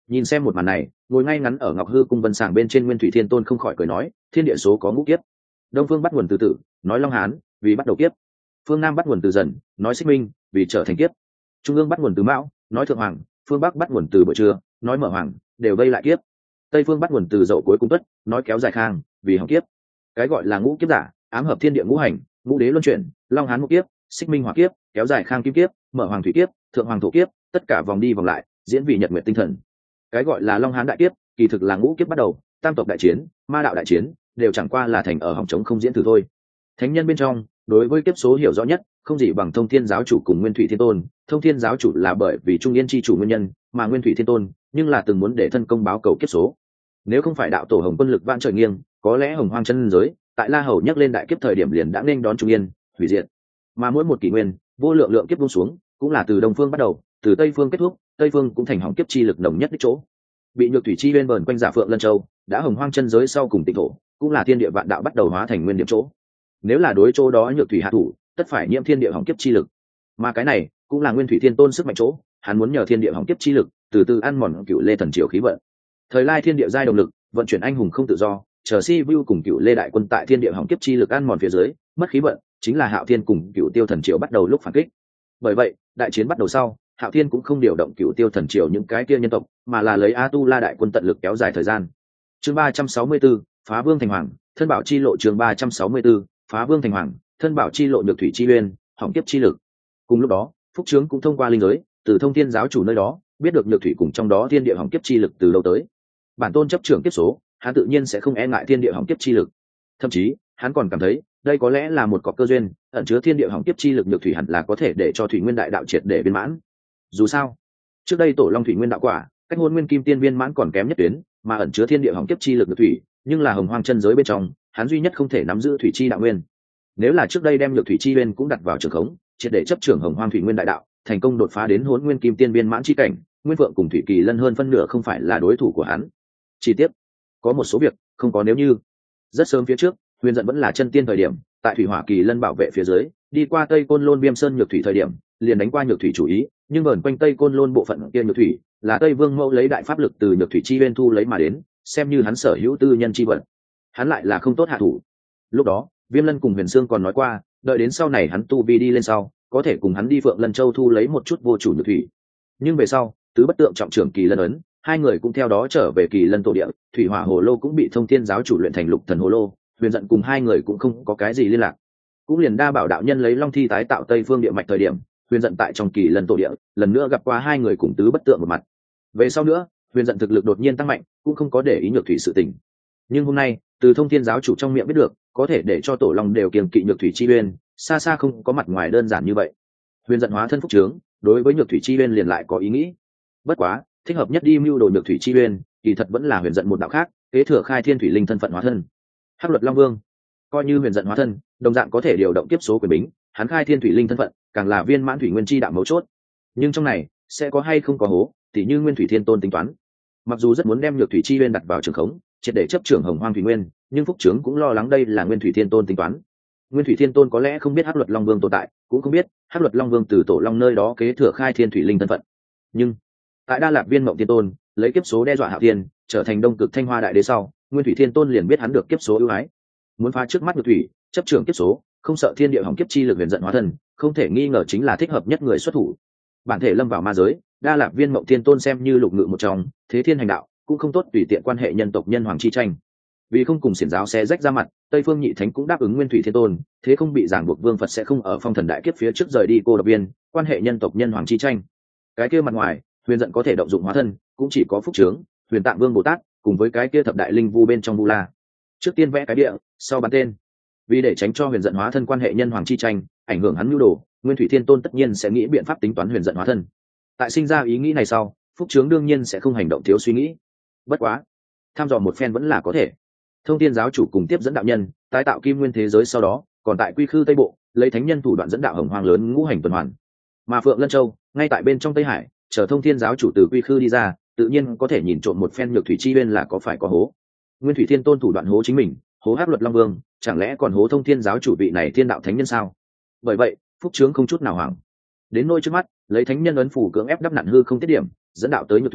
Nhìn xem một màn này, ngồi ngay ngắn ở ngọc hư cung vân sàng bên trên nguyên thủy thiên tôn không khỏi cười nói, thiên địa số có ngũ kiếp. Đông phương bắt nguồn từ tử, nói long hán, vì bắt đầu kiếp. Phương nam bắt nguồn từ dần, nói xích minh, vì trở thành kiếp. Trung ương bắt nguồn từ mão, nói thượng hoàng. Phương bắc bắt nguồn từ buổi trưa, nói mở hoàng, đều vây lại kiếp. Tây phương bắt nguồn từ dậu cuối cung tuất, nói kéo dài khang, vì hỏng kiếp. Cái gọi là ngũ kiếp giả, ám hợp thiên địa ngũ hành, ngũ đế luân chuyển, long hán một kiếp, xích minh hỏa kiếp, kéo dài khang kim kiếp, mở hoàng thủy kiếp, thượng hoàng thổ kiếp, tất cả vòng đi vòng lại, diễn vị nhật nguyệt tinh thần. Cái gọi là long hán đại kiếp, kỳ thực là ngũ kiếp bắt đầu, tam tộc đại chiến, ma đạo đại chiến, đều chẳng qua là thành ở hỏng trống không diễn thử thôi. Thánh nhân bên trong, đối với kiếp số hiểu rõ nhất, không gì bằng Thông Thiên giáo chủ cùng Nguyên Thủy Thiên Tôn. Thông Thiên giáo chủ là bởi vì Trung Yên chi chủ nguyên nhân, mà Nguyên Thủy Thiên Tôn nhưng là từng muốn để thân công báo cầu kiếp số. Nếu không phải đạo tổ Hồng Quân lực vạn trời nghiêng, có lẽ Hồng Hoang chân giới, tại La Hầu nhắc lên đại kiếp thời điểm liền đã nên đón Trung Yên, hủy diệt. Mà mỗi một kỷ nguyên, vô lượng lượng kiếp buông xuống, cũng là từ đông phương bắt đầu, từ tây phương kết thúc, tây phương cũng thành hỏng kiếp chi lực nồng nhất đích chỗ. Bị nhược thủy chi bên vờn quanh giả Phượng Lân Châu, đã Hồng Hoang chân giới sau cùng tịnh thổ, cũng là thiên địa vạn đạo bắt đầu hóa thành nguyên điểm chỗ. Nếu là đối chỗ đó nhược thủy hạ thủ, tất phải nhiễm thiên địa hỏng kiếp chi lực. Mà cái này cũng là Nguyên Thủy Thiên Tôn sức mạnh chỗ, hắn muốn nhờ thiên địa hỏng kiếp chi lực, từ từ ăn mòn cựu lê thần triều khí vận. Thời lai thiên địa giai động lực, vận chuyển anh hùng không tự do, chờ si vu cùng cựu lê đại quân tại thiên địa hỏng kiếp chi lực ăn mòn phía dưới, mất khí vận, chính là Hạo Thiên cùng cựu tiêu thần triều bắt đầu lúc phản kích. Bởi vậy, đại chiến bắt đầu sau, Hạo Thiên cũng không điều động cựu tiêu thần triều những cái kia nhân tộc, mà là lấy A Tu La đại quân tận lực kéo dài thời gian. Chương ba trăm sáu mươi tư, phá vương thành hoàng, thân bảo chi lộ. Chương ba trăm sáu mươi tư, phá vương thành hoàng, thân bảo chi lộ. Nhược thủy chi uyên, hỏng kiếp chi lực. Cùng lúc đó, Phúc Trướng cũng thông qua linh giới, từ Thông Thiên giáo chủ nơi đó biết được nhược thủy cùng trong đó thiên địa hỏng kiếp chi lực từ lâu tới. Bản tôn chấp trưởng kiếp số, hắn tự nhiên sẽ không e ngại thiên địa hỏng kiếp chi lực. Thậm chí, hắn còn cảm thấy, đây có lẽ là một cọc cơ duyên, ẩn chứa thiên địa hỏng kiếp chi lực nhược thủy hẳn là có thể để cho thủy nguyên đại đạo triệt để viên mãn. Dù sao, trước đây tổ long thủy nguyên đạo quả, cách hôn nguyên kim tiên viên mãn còn kém nhất tuyến, mà ẩn chứa thiên địa hỏng kiếp chi lực nhược thủy, nhưng là hồng hoang chân giới bên trong, hắn duy nhất không thể nắm giữ thủy chi đạo nguyên. Nếu là trước đây đem nhược thủy chi nguyên cũng đặt vào trường khống, triệt để chấp trưởng hồng hoang thủy nguyên đại đạo, thành công đột phá đến hôn nguyên kim tiên viên mãn chi cảnh, nguyên vượng cùng thủy kỳ lân hơn phân nửa không phải là đối thủ của hắn. Chi tiết, có một số việc không có nếu như. Rất sớm phía trước, huyền giận vẫn là chân tiên thời điểm, tại thủy hỏa kỳ lân bảo vệ phía dưới, đi qua tây côn lôn viêm sơn nhược thủy thời điểm, liền đánh qua nhược thủy chủ ý, nhưng vờn quanh tây côn lôn bộ phận kia nhược thủy, là tây vương mẫu lấy đại pháp lực từ nhược thủy chi nguyên thu lấy mà đến, xem như hắn sở hữu tư nhân chi vật. Hắn lại là không tốt hạ thủ. Lúc đó, Viêm Lân cùng Huyền Sương còn nói qua, đợi đến sau này hắn tu vi đi lên sau, có thể cùng hắn đi Phượng Lân Châu thu lấy một chút vô chủ nhược thủy. Nhưng về sau, tứ bất tượng trọng trưởng kỳ lân ấn, hai người cũng theo đó trở về kỳ lân tổ địa, thủy hỏa hồ lô cũng bị Thông Thiên giáo chủ luyện thành lục thần hồ lô, Huyền giận cùng hai người cũng không có cái gì liên lạc. Cũng liền đa bảo đạo nhân lấy long thi tái tạo tây phương địa mạch thời điểm, Huyền giận tại trong kỳ lân tổ địa, lần nữa gặp qua hai người cùng tứ bất tượng một mặt. Về sau nữa, Huyền giận thực lực đột nhiên tăng mạnh, cũng không có để ý nhược thủy sự tình. Nhưng hôm nay, từ Thông Thiên giáo chủ trong miệng biết được, có thể để cho tổ long đều kiềm kỵ nhược thủy chi uyên, xa xa không có mặt ngoài đơn giản như vậy. Huyền giận hóa thân phúc trướng, đối với nhược thủy chi uyên liền lại có ý nghĩ. Bất quá, thích hợp nhất đi mưu đồ nhược thủy chi uyên, kỳ thật vẫn là Huyền giận một đạo khác, kế thừa khai thiên thủy linh thân phận hóa thân. Hắc luật long vương, coi như Huyền giận hóa thân, đồng dạng có thể điều động kiếp số quyền bính, hắn khai thiên thủy linh thân phận, càng là viên mãn thủy nguyên chi đạo mấu chốt. Nhưng trong này, sẽ có hay không có hố, tỉ như Nguyên Thủy Thiên Tôn tính toán. Mặc dù rất muốn đem nhược thủy chi uyên đặt vào trường khống, triệt để chấp trưởng hồng hoang thủy nguyên, nhưng phúc trướng cũng lo lắng đây là Nguyên Thủy Thiên Tôn tính toán. Nguyên Thủy Thiên Tôn có lẽ không biết Hắc luật long vương tồn tại, cũng không biết Hắc luật long vương từ tổ long nơi đó kế thừa khai thiên thủy linh thân phận. Nhưng tại Đa Lạp Viên Mộng Thiên Tôn lấy kiếp số đe dọa Hạo Thiên, trở thành Đông Cực Thanh Hoa đại đế sau, Nguyên Thủy Thiên Tôn liền biết hắn được kiếp số ưu ái, muốn phá trước mắt nhược thủy, chấp trưởng kiếp số, không sợ thiên địa hỏng kiếp chi lực huyền giận hóa thân, không thể nghi ngờ chính là thích hợp nhất người xuất thủ. Bản thể lâm vào ma giới, Đa Lạp Viên Mộng Thiên Tôn xem như lục ngự một trong, thế thiên hành đạo, cũng không tốt tùy tiện quan hệ nhân tộc nhân hoàng chi tranh. Vì không cùng xiển giáo xé rách ra mặt, Tây Phương Nhị Thánh cũng đáp ứng Nguyên Thủy Thiên Tôn, thế không bị giảng buộc Vương Phật sẽ không ở phong thần đại kiếp phía trước rời đi Cô Độc Viên, quan hệ nhân tộc nhân hoàng chi tranh. Cái kia mặt ngoài, huyền giận có thể động dụng hóa thân, cũng chỉ có Phúc Trướng, Huyền Tạng Vương Bồ Tát, cùng với cái kia thập đại linh vu bên trong vu la. Trước tiên vẽ cái địa, sau bán tên. Vì để tránh cho huyền giận hóa thân quan hệ nhân hoàng chi tranh, ảnh hưởng hắn nhu đồ, Nguyên Thủy Thiên Tôn tất nhiên sẽ nghĩ biện pháp tính toán huyền giận hóa thân. Tại sinh ra ý nghĩ này sau, Phúc Trướng đương nhiên sẽ không hành động thiếu suy nghĩ. Bất quá, tham dò một phen vẫn là có thể. Thông Thiên giáo chủ cùng tiếp dẫn đạo nhân, tái tạo kim nguyên thế giới sau đó, còn tại Quy Khư Tây Bộ, lấy thánh nhân thủ đoạn dẫn đạo hồng hoang lớn ngũ hành tuần hoàn. Mà Phượng Lân Châu, ngay tại bên trong Tây Hải, chờ Thông Thiên giáo chủ từ Quy Khư đi ra, tự nhiên có thể nhìn trộm một phen nhược thủy chi bên là có phải có hố. Nguyên Thủy Thiên Tôn thủ đoạn hố chính mình, hố Hắc luật long vương, chẳng lẽ còn hố Thông Thiên giáo chủ vị này thiên đạo thánh nhân sao? Bởi vậy, Phúc Trướng không chút nào hoảng. Đến nỗi trước mắt, lấy thánh nhân ấn phủ cưỡng ép đắp nặn hư không tiết điểm, dẫn đạo tới nhược thủy,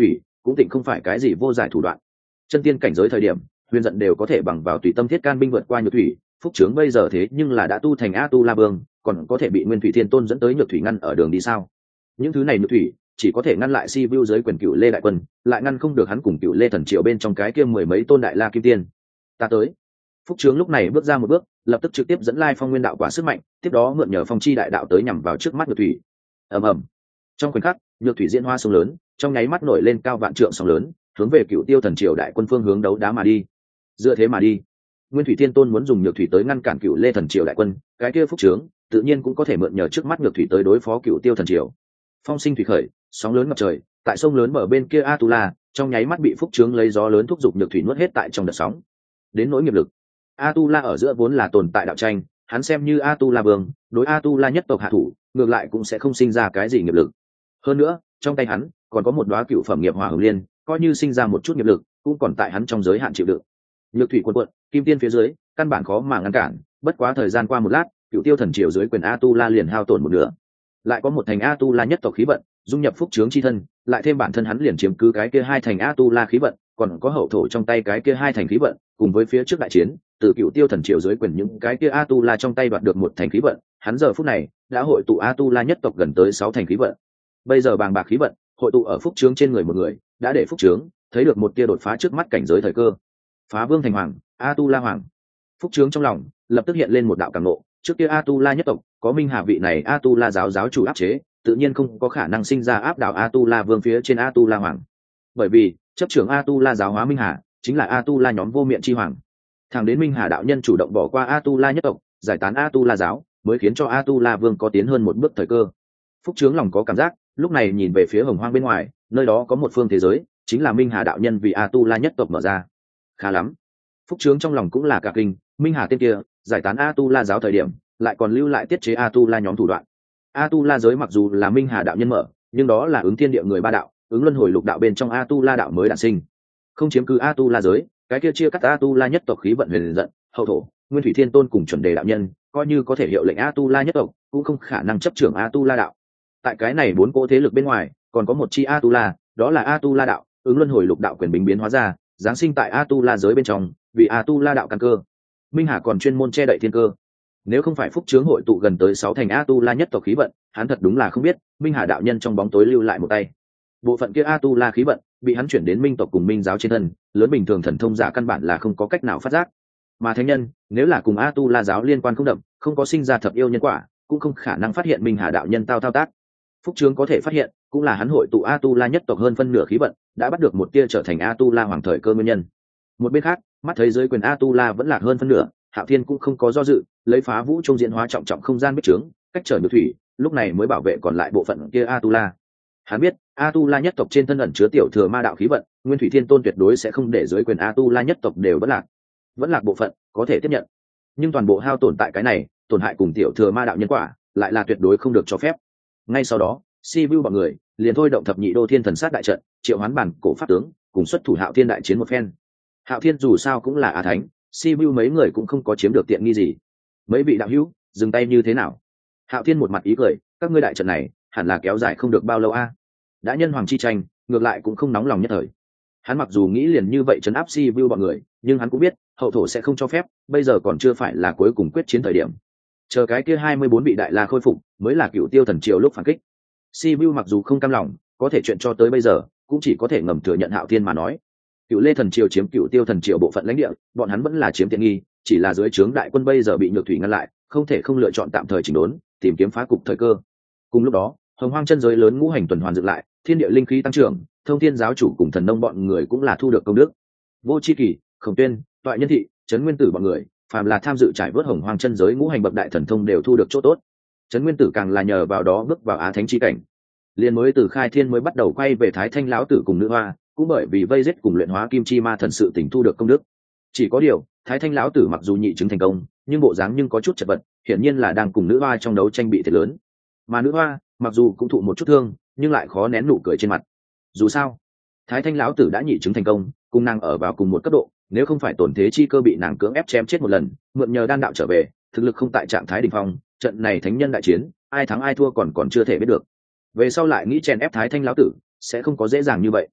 cũng tịnh không phải cái gì vô giải thủ đoạn. Chân tiên cảnh giới thời điểm, huyền giận đều có thể bằng vào tùy tâm thiết can binh vượt qua nhược thủy, phúc trướng bây giờ thế nhưng là đã tu thành a tu la vương, còn có thể bị nguyên thủy thiên tôn dẫn tới nhược thủy ngăn ở đường đi sao? Những thứ này nhược thủy chỉ có thể ngăn lại si vu dưới quyền cựu lê đại quân, lại ngăn không được hắn cùng cựu lê thần triệu bên trong cái kia mười mấy tôn đại la kim tiên. Ta tới. Phúc trướng lúc này bước ra một bước, lập tức trực tiếp dẫn lai phong nguyên đạo quả sức mạnh, tiếp đó mượn nhờ phong chi đại đạo tới nhằm vào trước mắt nhược thủy. Ầm ầm. Trong khoảnh khắc, nhược thủy diễn hoa sông lớn, trong nháy mắt nổi lên cao vạn trượng sóng lớn, hướng về cựu tiêu thần triều đại quân phương hướng đấu đá mà đi. Dựa thế mà đi, nguyên thủy thiên tôn muốn dùng nhược thủy tới ngăn cản cựu lê thần triều đại quân, cái kia phúc trướng tự nhiên cũng có thể mượn nhờ trước mắt nhược thủy tới đối phó cựu tiêu thần triều. Phong sinh thủy khởi, sóng lớn ngập trời, tại sông lớn bờ bên kia Atula, trong nháy mắt bị phúc trướng lấy gió lớn thúc giục nhược thủy nuốt hết tại trong đợt sóng. Đến nỗi nghiệp lực, Atula ở giữa vốn là tồn tại đạo tranh, hắn xem như Atula vương, đối Atula nhất tộc hạ thủ, ngược lại cũng sẽ không sinh ra cái gì nghiệp lực. Hơn nữa, trong tay hắn còn có một đóa cựu phẩm nghiệp hỏa hồng liên, coi như sinh ra một chút nghiệp lực, cũng còn tại hắn trong giới hạn chịu đựng. Nhược thủy cuồn cuộn, kim tiên phía dưới, căn bản khó mà ngăn cản, bất quá thời gian qua một lát, cựu tiêu thần triều dưới quyền Atula liền hao tổn một nửa. Lại có một thành Atula nhất tộc khí vận dung nhập phúc trướng chi thân, lại thêm bản thân hắn liền chiếm cứ cái kia hai thành Atula khí vận, còn có hậu thổ trong tay cái kia hai thành khí vận, cùng với phía trước đại chiến, từ cựu tiêu thần triều dưới quyền những cái kia Atula trong tay đoạt được một thành khí vận, hắn giờ phút này đã hội tụ Atula nhất tộc gần tới sáu thành khí vận. Bây giờ bàng bạc khí vận hội tụ ở phúc trướng trên người một người, đã để phúc trướng thấy được một tia đột phá trước mắt cảnh giới thời cơ. Phá vương thành hoàng, Atula hoàng. Phúc trướng trong lòng lập tức hiện lên một đạo cảm ngộ, trước kia Atula nhất tộc có Minh Hà vị này Atula giáo giáo chủ áp chế, tự nhiên không có khả năng sinh ra áp đảo Atula vương phía trên Atula hoàng. Bởi vì chấp trưởng Atula giáo hóa Minh Hà chính là Atula nhóm vô miệng chi hoàng. Thẳng đến Minh Hà đạo nhân chủ động bỏ qua Atula nhất tộc, giải tán Atula giáo, mới khiến cho Atula vương có tiến hơn một bước thời cơ. Phúc trướng lòng có cảm giác, lúc này nhìn về phía hồng hoang bên ngoài, nơi đó có một phương thế giới, chính là Minh Hà đạo nhân vì Atula nhất tộc mở ra. Khá lắm. Phúc trướng trong lòng cũng là cả kinh, Minh Hà tên kia giải tán Atula giáo thời điểm, lại còn lưu lại tiết chế Atula nhóm thủ đoạn. Atula giới mặc dù là Minh Hà đạo nhân mở, nhưng đó là ứng thiên địa người ba đạo, ứng luân hồi lục đạo bên trong Atula đạo mới đản sinh, không chiếm cứ Atula giới, cái kia chia cắt Atula nhất tộc khí vận huyền giận, hậu thổ, nguyên thủy thiên tôn cùng chuẩn đề đạo nhân, coi như có thể hiệu lệnh Atula nhất tộc, cũng không khả năng chấp trưởng Atula đạo. Tại cái này bốn cỗ thế lực bên ngoài, còn có một chi Atula, đó là Atula đạo, ứng luân hồi lục đạo quyền bình biến hóa ra, giáng sinh tại Atula giới bên trong, vì Atula đạo căn cơ. Minh Hà còn chuyên môn che đậy thiên cơ. Nếu không phải phúc trướng hội tụ gần tới sáu thành Atula nhất tộc khí vận, hắn thật đúng là không biết Minh Hà đạo nhân trong bóng tối lưu lại một tay. Bộ phận kia Atula khí vận bị hắn chuyển đến Minh tộc cùng Minh giáo trên thân, lớn bình thường thần thông giả căn bản là không có cách nào phát giác. Mà thánh nhân, nếu là cùng Atula giáo liên quan không đậm, không có sinh ra thập yêu nhân quả, cũng không khả năng phát hiện Minh Hà đạo nhân tao thao tác. Phúc trướng có thể phát hiện, cũng là hắn hội tụ Atula nhất tộc hơn phân nửa khí vận, đã bắt được một tia trở thành Atula hoàng thời cơ nguyên nhân. Một bên khác, mắt thấy dưới quyền Atula vẫn lạc hơn phân nửa, Hạo Thiên cũng không có do dự, lấy phá vũ trung diễn hóa trọng trọng không gian bích trướng, cách trở nhược thủy, lúc này mới bảo vệ còn lại bộ phận kia Atula. Hắn biết, Atula nhất tộc trên thân ẩn chứa tiểu thừa ma đạo khí vận, Nguyên Thủy Thiên Tôn tuyệt đối sẽ không để dưới quyền Atula nhất tộc đều vẫn lạc. Vẫn lạc bộ phận có thể tiếp nhận, nhưng toàn bộ hao tổn tại cái này, tổn hại cùng tiểu thừa ma đạo nhân quả, lại là tuyệt đối không được cho phép. Ngay sau đó, Si Vu bọn người liền thôi động thập nhị đô thiên thần sát đại trận, triệu hoán bản cổ pháp tướng, cùng xuất thủ Hạo Thiên đại chiến một phen. Hạo Thiên dù sao cũng là á thánh, Si Vu mấy người cũng không có chiếm được tiện nghi gì. Mấy vị đạo hữu, dừng tay như thế nào? Hạo Thiên một mặt ý cười, các ngươi đại trận này hẳn là kéo dài không được bao lâu a? Đã nhân hoàng chi tranh, ngược lại cũng không nóng lòng nhất thời. Hắn mặc dù nghĩ liền như vậy trấn áp Si Vu bọn người, nhưng hắn cũng biết hậu thổ sẽ không cho phép, bây giờ còn chưa phải là cuối cùng quyết chiến thời điểm. Chờ cái kia hai mươi bốn vị đại la khôi phục, mới là cựu tiêu thần triều lúc phản kích. Si Vu mặc dù không cam lòng, có thể chuyện cho tới bây giờ, cũng chỉ có thể ngầm thừa nhận Hạo Thiên mà nói. Cựu lê thần triều chiếm cựu tiêu thần triều bộ phận lãnh địa, bọn hắn vẫn là chiếm tiện nghi, chỉ là dưới trướng đại quân bây giờ bị nhược thủy ngăn lại, không thể không lựa chọn tạm thời chỉnh đốn, tìm kiếm phá cục thời cơ. Cùng lúc đó, hồng hoang chân giới lớn ngũ hành tuần hoàn dựng lại, thiên địa linh khí tăng trưởng, thông thiên giáo chủ cùng thần nông bọn người cũng là thu được công đức. Vô chi kỳ, khổng tuyên, toại nhân thị, trấn nguyên tử bọn người, phàm là tham dự trải vớt hồng hoang chân giới ngũ hành bậc đại thần thông đều thu được chỗ tốt. Trấn nguyên tử càng là nhờ vào đó bước vào á thánh chi cảnh. Liên mới từ khai thiên mới bắt đầu quay về thái thanh lão tử cùng nữ hoa, cũng bởi vì vây giết cùng luyện hóa kim chi ma thần sự tỉnh thu được công đức. Chỉ có điều, thái thanh lão tử mặc dù nhị chứng thành công, nhưng bộ dáng nhưng có chút chật vật, hiển nhiên là đang cùng nữ hoa trong đấu tranh bị thiệt lớn. Mà nữ hoa, mặc dù cũng thụ một chút thương, nhưng lại khó nén nụ cười trên mặt. Dù sao, thái thanh lão tử đã nhị chứng thành công, cùng nàng ở vào cùng một cấp độ, nếu không phải tổn thế chi cơ bị nàng cưỡng ép chém chết một lần, mượn nhờ đan đạo trở về, thực lực không tại trạng thái đỉnh phong, trận này thánh nhân đại chiến, ai thắng ai thua còn còn chưa thể biết được. Về sau lại nghĩ chèn ép thái thanh lão tử, sẽ không có dễ dàng như vậy.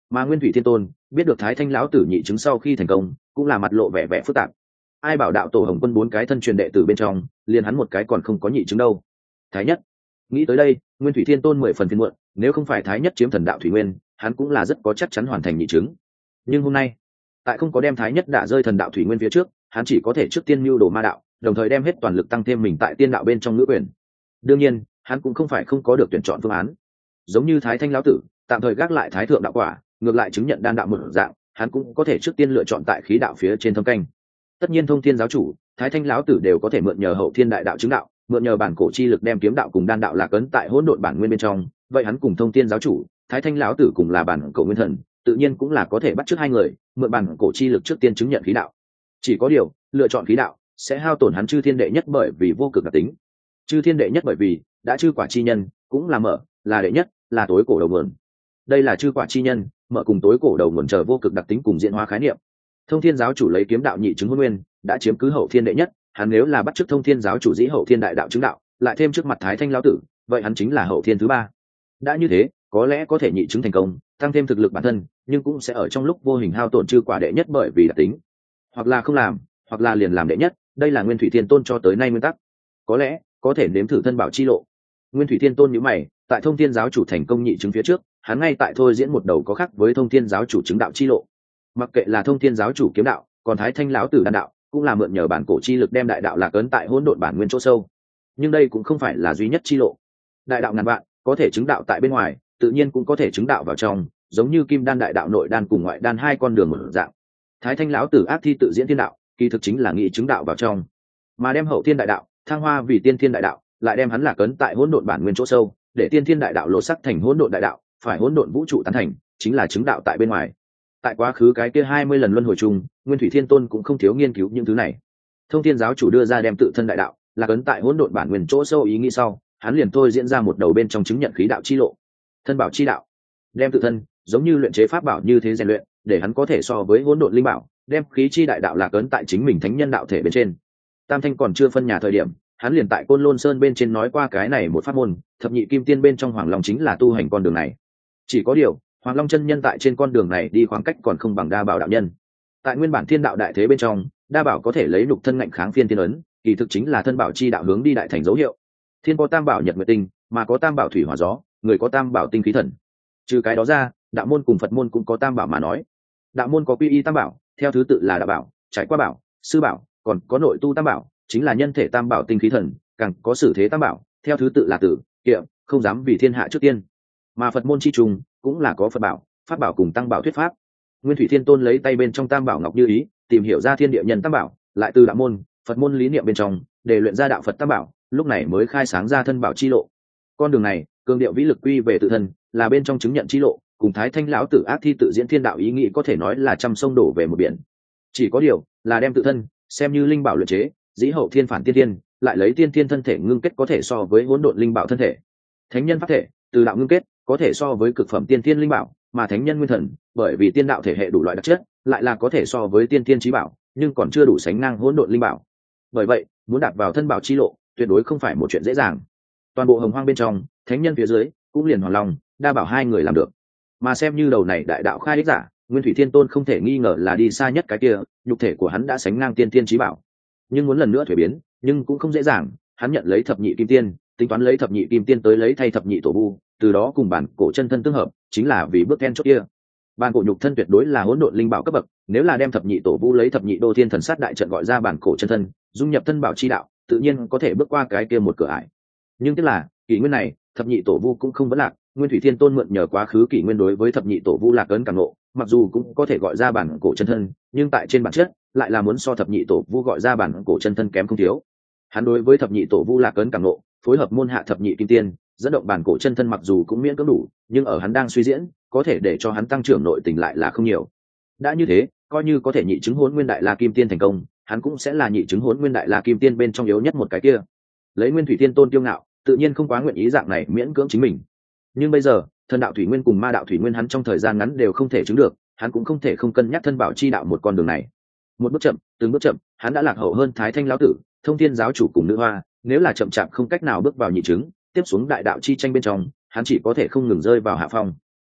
Mà Nguyên Thủy Thiên Tôn biết được Thái Thanh lão tử nhị chứng sau khi thành công, cũng là mặt lộ vẻ vẻ phức tạp. Ai bảo đạo tổ Hồng Quân bốn cái thân truyền đệ tử bên trong, liền hắn một cái còn không có nhị chứng đâu. Thái Nhất nghĩ tới đây, Nguyên Thủy Thiên Tôn mười phần phiền muộn, nếu không phải Thái Nhất chiếm thần đạo thủy nguyên, hắn cũng là rất có chắc chắn hoàn thành nhị chứng. Nhưng hôm nay, tại không có đem Thái Nhất đả rơi thần đạo thủy nguyên phía trước, hắn chỉ có thể trước tiên mưu đồ ma đạo, đồng thời đem hết toàn lực tăng thêm mình tại tiên đạo bên trong ngữ quyền. Đương nhiên, hắn cũng không phải không có được tuyển chọn phương án. Giống như Thái Thanh lão tử, tạm thời gác lại Thái thượng đạo quả, ngược lại chứng nhận đan đạo một dạng, hắn cũng có thể trước tiên lựa chọn tại khí đạo phía trên thâm canh. Tất nhiên Thông Thiên giáo chủ, Thái Thanh lão tử đều có thể mượn nhờ hậu thiên đại đạo chứng đạo, mượn nhờ bản cổ chi lực đem kiếm đạo cùng đan đạo lạc ấn tại hỗn độn bản nguyên bên trong, vậy hắn cùng Thông Thiên giáo chủ, Thái Thanh lão tử cùng là bản cổ nguyên thần, tự nhiên cũng là có thể bắt chước hai người, mượn bản cổ chi lực trước tiên chứng nhận khí đạo. Chỉ có điều, lựa chọn khí đạo sẽ hao tổn hắn chư thiên đệ nhất bởi vì vô cực đặc tính. Chư thiên đệ nhất bởi vì đã chư quả chi nhân, cũng là mở, là đệ nhất, là tối cổ đầu nguồn. Đây là chư quả chi nhân, mở cùng tối cổ đầu nguồn chờ vô cực đặc tính cùng diễn hóa khái niệm. Thông Thiên giáo chủ lấy kiếm đạo nhị chứng hôn nguyên, đã chiếm cứ hậu thiên đệ nhất, hắn nếu là bắt chước Thông Thiên giáo chủ dĩ hậu thiên đại đạo chứng đạo, lại thêm trước mặt Thái Thanh lão tử, vậy hắn chính là hậu thiên thứ ba. Đã như thế, có lẽ có thể nhị chứng thành công, tăng thêm thực lực bản thân, nhưng cũng sẽ ở trong lúc vô hình hao tổn chư quả đệ nhất bởi vì đặc tính. Hoặc là không làm, hoặc là liền làm đệ nhất, đây là Nguyên Thủy Thiên Tôn cho tới nay nguyên tắc. Có lẽ có thể nếm thử thân bảo chi lộ. Nguyên Thủy Thiên Tôn nhíu mày, tại Thông Thiên giáo chủ thành công nhị chứng phía trước, hắn ngay tại thôi diễn một đầu có khác với Thông Thiên giáo chủ chứng đạo chi lộ. Mặc kệ là Thông Thiên giáo chủ kiếm đạo, còn Thái Thanh lão tử đan đạo, cũng là mượn nhờ bản cổ chi lực đem đại đạo lạc ấn tại hỗn độn bản nguyên chỗ sâu. Nhưng đây cũng không phải là duy nhất chi lộ. Đại đạo ngàn vạn, có thể chứng đạo tại bên ngoài, tự nhiên cũng có thể chứng đạo vào trong, giống như Kim Đan đại đạo nội đan cùng ngoại đan hai con đường một dạng. Thái Thanh lão tử ác thi tự diễn thiên đạo, kỳ thực chính là nghị chứng đạo vào trong, mà đem hậu thiên đại đạo thăng hoa vì tiên thiên đại đạo, lại đem hắn lạc ấn tại hỗn độn bản nguyên chỗ sâu, để tiên thiên đại đạo lột sắc thành hỗn độn đại đạo, phải hỗn độn vũ trụ tán thành, chính là chứng đạo tại bên ngoài. Tại quá khứ cái kia hai mươi lần luân hồi chung, Nguyên Thủy Thiên Tôn cũng không thiếu nghiên cứu những thứ này. Thông Thiên giáo chủ đưa ra đem tự thân đại đạo lạc ấn tại hỗn độn bản nguyên chỗ sâu ý nghĩ sau, hắn liền thôi diễn ra một đầu bên trong chứng nhận khí đạo chi lộ, thân bảo chi đạo, đem tự thân giống như luyện chế pháp bảo như thế rèn luyện, để hắn có thể so với hỗn độn linh bảo, đem khí chi đại đạo lạc ấn tại chính mình thánh nhân đạo thể bên trên. Tam Thanh còn chưa phân nhà thời điểm, hắn liền tại Côn Lôn Sơn bên trên nói qua cái này một pháp môn, thập nhị kim tiên bên trong Hoàng Long chính là tu hành con đường này. Chỉ có điều, Hoàng Long chân nhân tại trên con đường này đi khoảng cách còn không bằng Đa Bảo đạo nhân. Tại nguyên bản thiên đạo đại thế bên trong, Đa Bảo có thể lấy nhục thân ngạnh kháng phiên thiên ấn, kỳ thực chính là thân bảo chi đạo hướng đi đại thành dấu hiệu. Thiên có tam bảo nhật nguyệt tinh, mà có tam bảo thủy hỏa gió, người có tam bảo tinh khí thần. Trừ cái đó ra, đạo môn cùng Phật môn cũng có tam bảo mà nói. Đạo môn có quy y tam bảo, theo thứ tự là đạo bảo, trải qua bảo, sư bảo, còn có nội tu tam bảo, chính là nhân thể tam bảo tinh khí thần, càng có sử thế tam bảo, theo thứ tự là tử, kiệm, không dám vì thiên hạ trước tiên. Mà Phật môn chi trùng cũng là có Phật bảo, pháp bảo cùng tăng bảo thuyết pháp. Nguyên Thủy Thiên Tôn lấy tay bên trong tam bảo ngọc như ý, tìm hiểu ra thiên địa nhân tam bảo, lại từ đạo môn, Phật môn lý niệm bên trong, để luyện ra đạo Phật tam bảo, lúc này mới khai sáng ra thân bảo chi lộ. Con đường này, cường điệu vĩ lực quy về tự thân, là bên trong chứng nhận chi lộ, cùng Thái Thanh lão tử ác thi tự diễn thiên đạo ý nghĩ có thể nói là trăm sông đổ về một biển. Chỉ có điều, là đem tự thân xem như linh bảo luyện chế, dĩ hậu thiên phản tiên thiên, lại lấy tiên thiên thân thể ngưng kết có thể so với hỗn độn linh bảo thân thể. Thánh nhân pháp thể, từ đạo ngưng kết, có thể so với cực phẩm tiên thiên linh bảo, mà thánh nhân nguyên thần, bởi vì tiên đạo thể hệ đủ loại đặc chất, lại là có thể so với tiên thiên chí bảo, nhưng còn chưa đủ sánh ngang hỗn độn linh bảo. Bởi vậy, muốn đạt vào thân bảo chi lộ, tuyệt đối không phải một chuyện dễ dàng. Toàn bộ hồng hoang bên trong, thánh nhân phía dưới, cũng liền Hoàng Long, Đa Bảo hai người làm được. Mà xem như đầu này đại đạo khai đích giả, Nguyên Thủy Thiên Tôn không thể nghi ngờ là đi xa nhất cái kia, nhục thể của hắn đã sánh ngang tiên thiên chí bảo. Nhưng muốn lần nữa thuế biến, nhưng cũng không dễ dàng, hắn nhận lấy thập nhị kim tiên, tính toán lấy thập nhị kim tiên tới lấy thay thập nhị tổ vu, từ đó cùng bản cổ chân thân tương hợp, chính là vì bước then chốt kia. Bản cổ nhục thân tuyệt đối là hỗn độn linh bảo cấp bậc, nếu là đem thập nhị tổ vu lấy thập nhị đô thiên thần sát đại trận gọi ra bản cổ chân thân, dung nhập thân bảo chi đạo, tự nhiên có thể bước qua cái kia một cửa ải. Nhưng tức là, kỷ nguyên này, thập nhị tổ vu cũng không vấn lạc, Nguyên Thủy Thiên Tôn mượn nhờ quá khứ kỷ nguyên đối với thập nhị tổ vu lạc ấn càng ngộ, mặc dù cũng có thể gọi ra bản cổ chân thân, nhưng tại trên bản chất, lại là muốn so thập nhị tổ vu gọi ra bản cổ chân thân kém không thiếu. Hắn đối với thập nhị tổ vu lạc ấn càng ngộ, phối hợp môn hạ thập nhị kim tiên, dẫn động bản cổ chân thân mặc dù cũng miễn cưỡng đủ, nhưng ở hắn đang suy diễn, có thể để cho hắn tăng trưởng nội tình lại là không nhiều. Đã như thế, coi như có thể nhị chứng Hỗn Nguyên Đại La Kim Tiên thành công, hắn cũng sẽ là nhị chứng Hỗn Nguyên Đại La Kim Tiên bên trong yếu nhất một cái kia. Lấy Nguyên Thủy Thiên Tôn kiêu ngạo, tự nhiên không quá nguyện ý dạng này miễn cưỡng chính mình. Nhưng bây giờ, thân đạo thủy nguyên cùng ma đạo thủy nguyên hắn trong thời gian ngắn đều không thể chứng được, hắn cũng không thể không cân nhắc thân bảo chi đạo một con đường này. Một bước chậm, từng bước chậm, hắn đã lạc hậu hơn Thái Thanh lão tử, Thông Thiên giáo chủ cùng nữ hoa, nếu là chậm chạp không cách nào bước vào nhị chứng, tiếp xuống đại đạo chi tranh bên trong, hắn chỉ có thể không ngừng rơi vào hạ phong.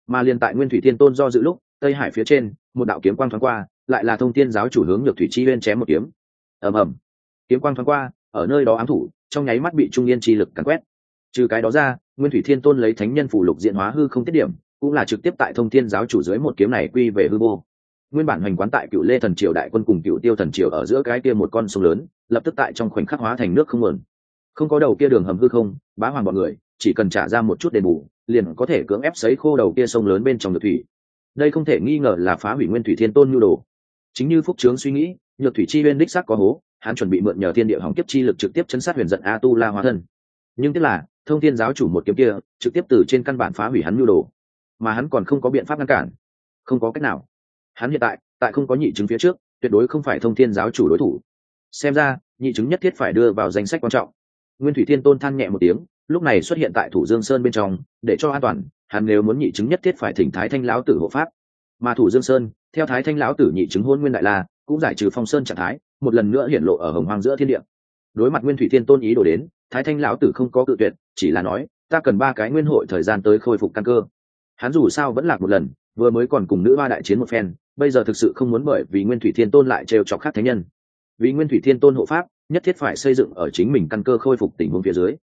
Mà liền tại Nguyên Thủy Thiên Tôn do dự lúc, Tây Hải phía trên, một đạo kiếm quang thoáng qua, lại là Thông Thiên giáo chủ hướng Nhược Thủy Chi Uyên chém một kiếm. Ầm ầm. Kiếm quang thoáng qua, ở nơi đó ám thủ, trong nháy mắt bị trung niên chi lực càn quét. Trừ cái đó ra, Nguyên Thủy Thiên Tôn lấy thánh nhân phù lục diện hóa hư không tiết điểm, cũng là trực tiếp tại Thông Thiên giáo chủ dưới một kiếm này quy về hư vô. Nguyên bản hành quán tại Cựu Lê thần triều đại quân cùng Cựu Tiêu thần triều ở giữa cái kia một con sông lớn, lập tức tại trong khoảnh khắc hóa thành nước không nguồn. Không có đầu kia đường hầm hư không, bá hoàng bọn người chỉ cần trả ra một chút đền bù, liền có thể cưỡng ép sấy khô đầu kia sông lớn bên trong Nhược Thủy. Đây không thể nghi ngờ là phá hủy Nguyên Thủy Thiên Tôn nhu đồ. Chính như Phúc Trướng suy nghĩ, Nhược Thủy Chi Uyên đích xác có hố, hắn chuẩn bị mượn nhờ thiên địa hỏng kiếp chi lực trực tiếp chấn sát huyền giận A Tu La hóa thân. Nhưng tiếc là, Thông Thiên giáo chủ một kiếm kia, trực tiếp từ trên căn bản phá hủy hắn nhu đồ, mà hắn còn không có biện pháp ngăn cản. Không có cách nào. Hắn hiện tại, tại không có nhị chứng phía trước, tuyệt đối không phải Thông Thiên giáo chủ đối thủ. Xem ra, nhị chứng nhất thiết phải đưa vào danh sách quan trọng. Nguyên Thủy Thiên Tôn than nhẹ một tiếng, lúc này xuất hiện tại Thủ Dương Sơn bên trong, để cho an toàn, hắn nếu muốn nhị chứng nhất thiết phải thỉnh Thái Thanh lão tử hộ pháp. Mà Thủ Dương Sơn, theo Thái Thanh lão tử nhị chứng hôn nguyên đại la, cũng giải trừ phong sơn trạng thái, một lần nữa hiển lộ ở hồng hoang giữa thiên địa. Đối mặt Nguyên Thủy Thiên Tôn ý đồ đến, Thái Thanh lão tử không có cự tuyệt, chỉ là nói, ta cần ba cái nguyên hội thời gian tới khôi phục căn cơ. Hắn dù sao vẫn lạc một lần, vừa mới còn cùng nữ hoa đại chiến một phen, bây giờ thực sự không muốn bởi vì Nguyên Thủy Thiên Tôn lại trêu chọc khác thánh nhân. Vì Nguyên Thủy Thiên Tôn hộ pháp, nhất thiết phải xây dựng ở chính mình căn cơ khôi phục tình huống phía dưới.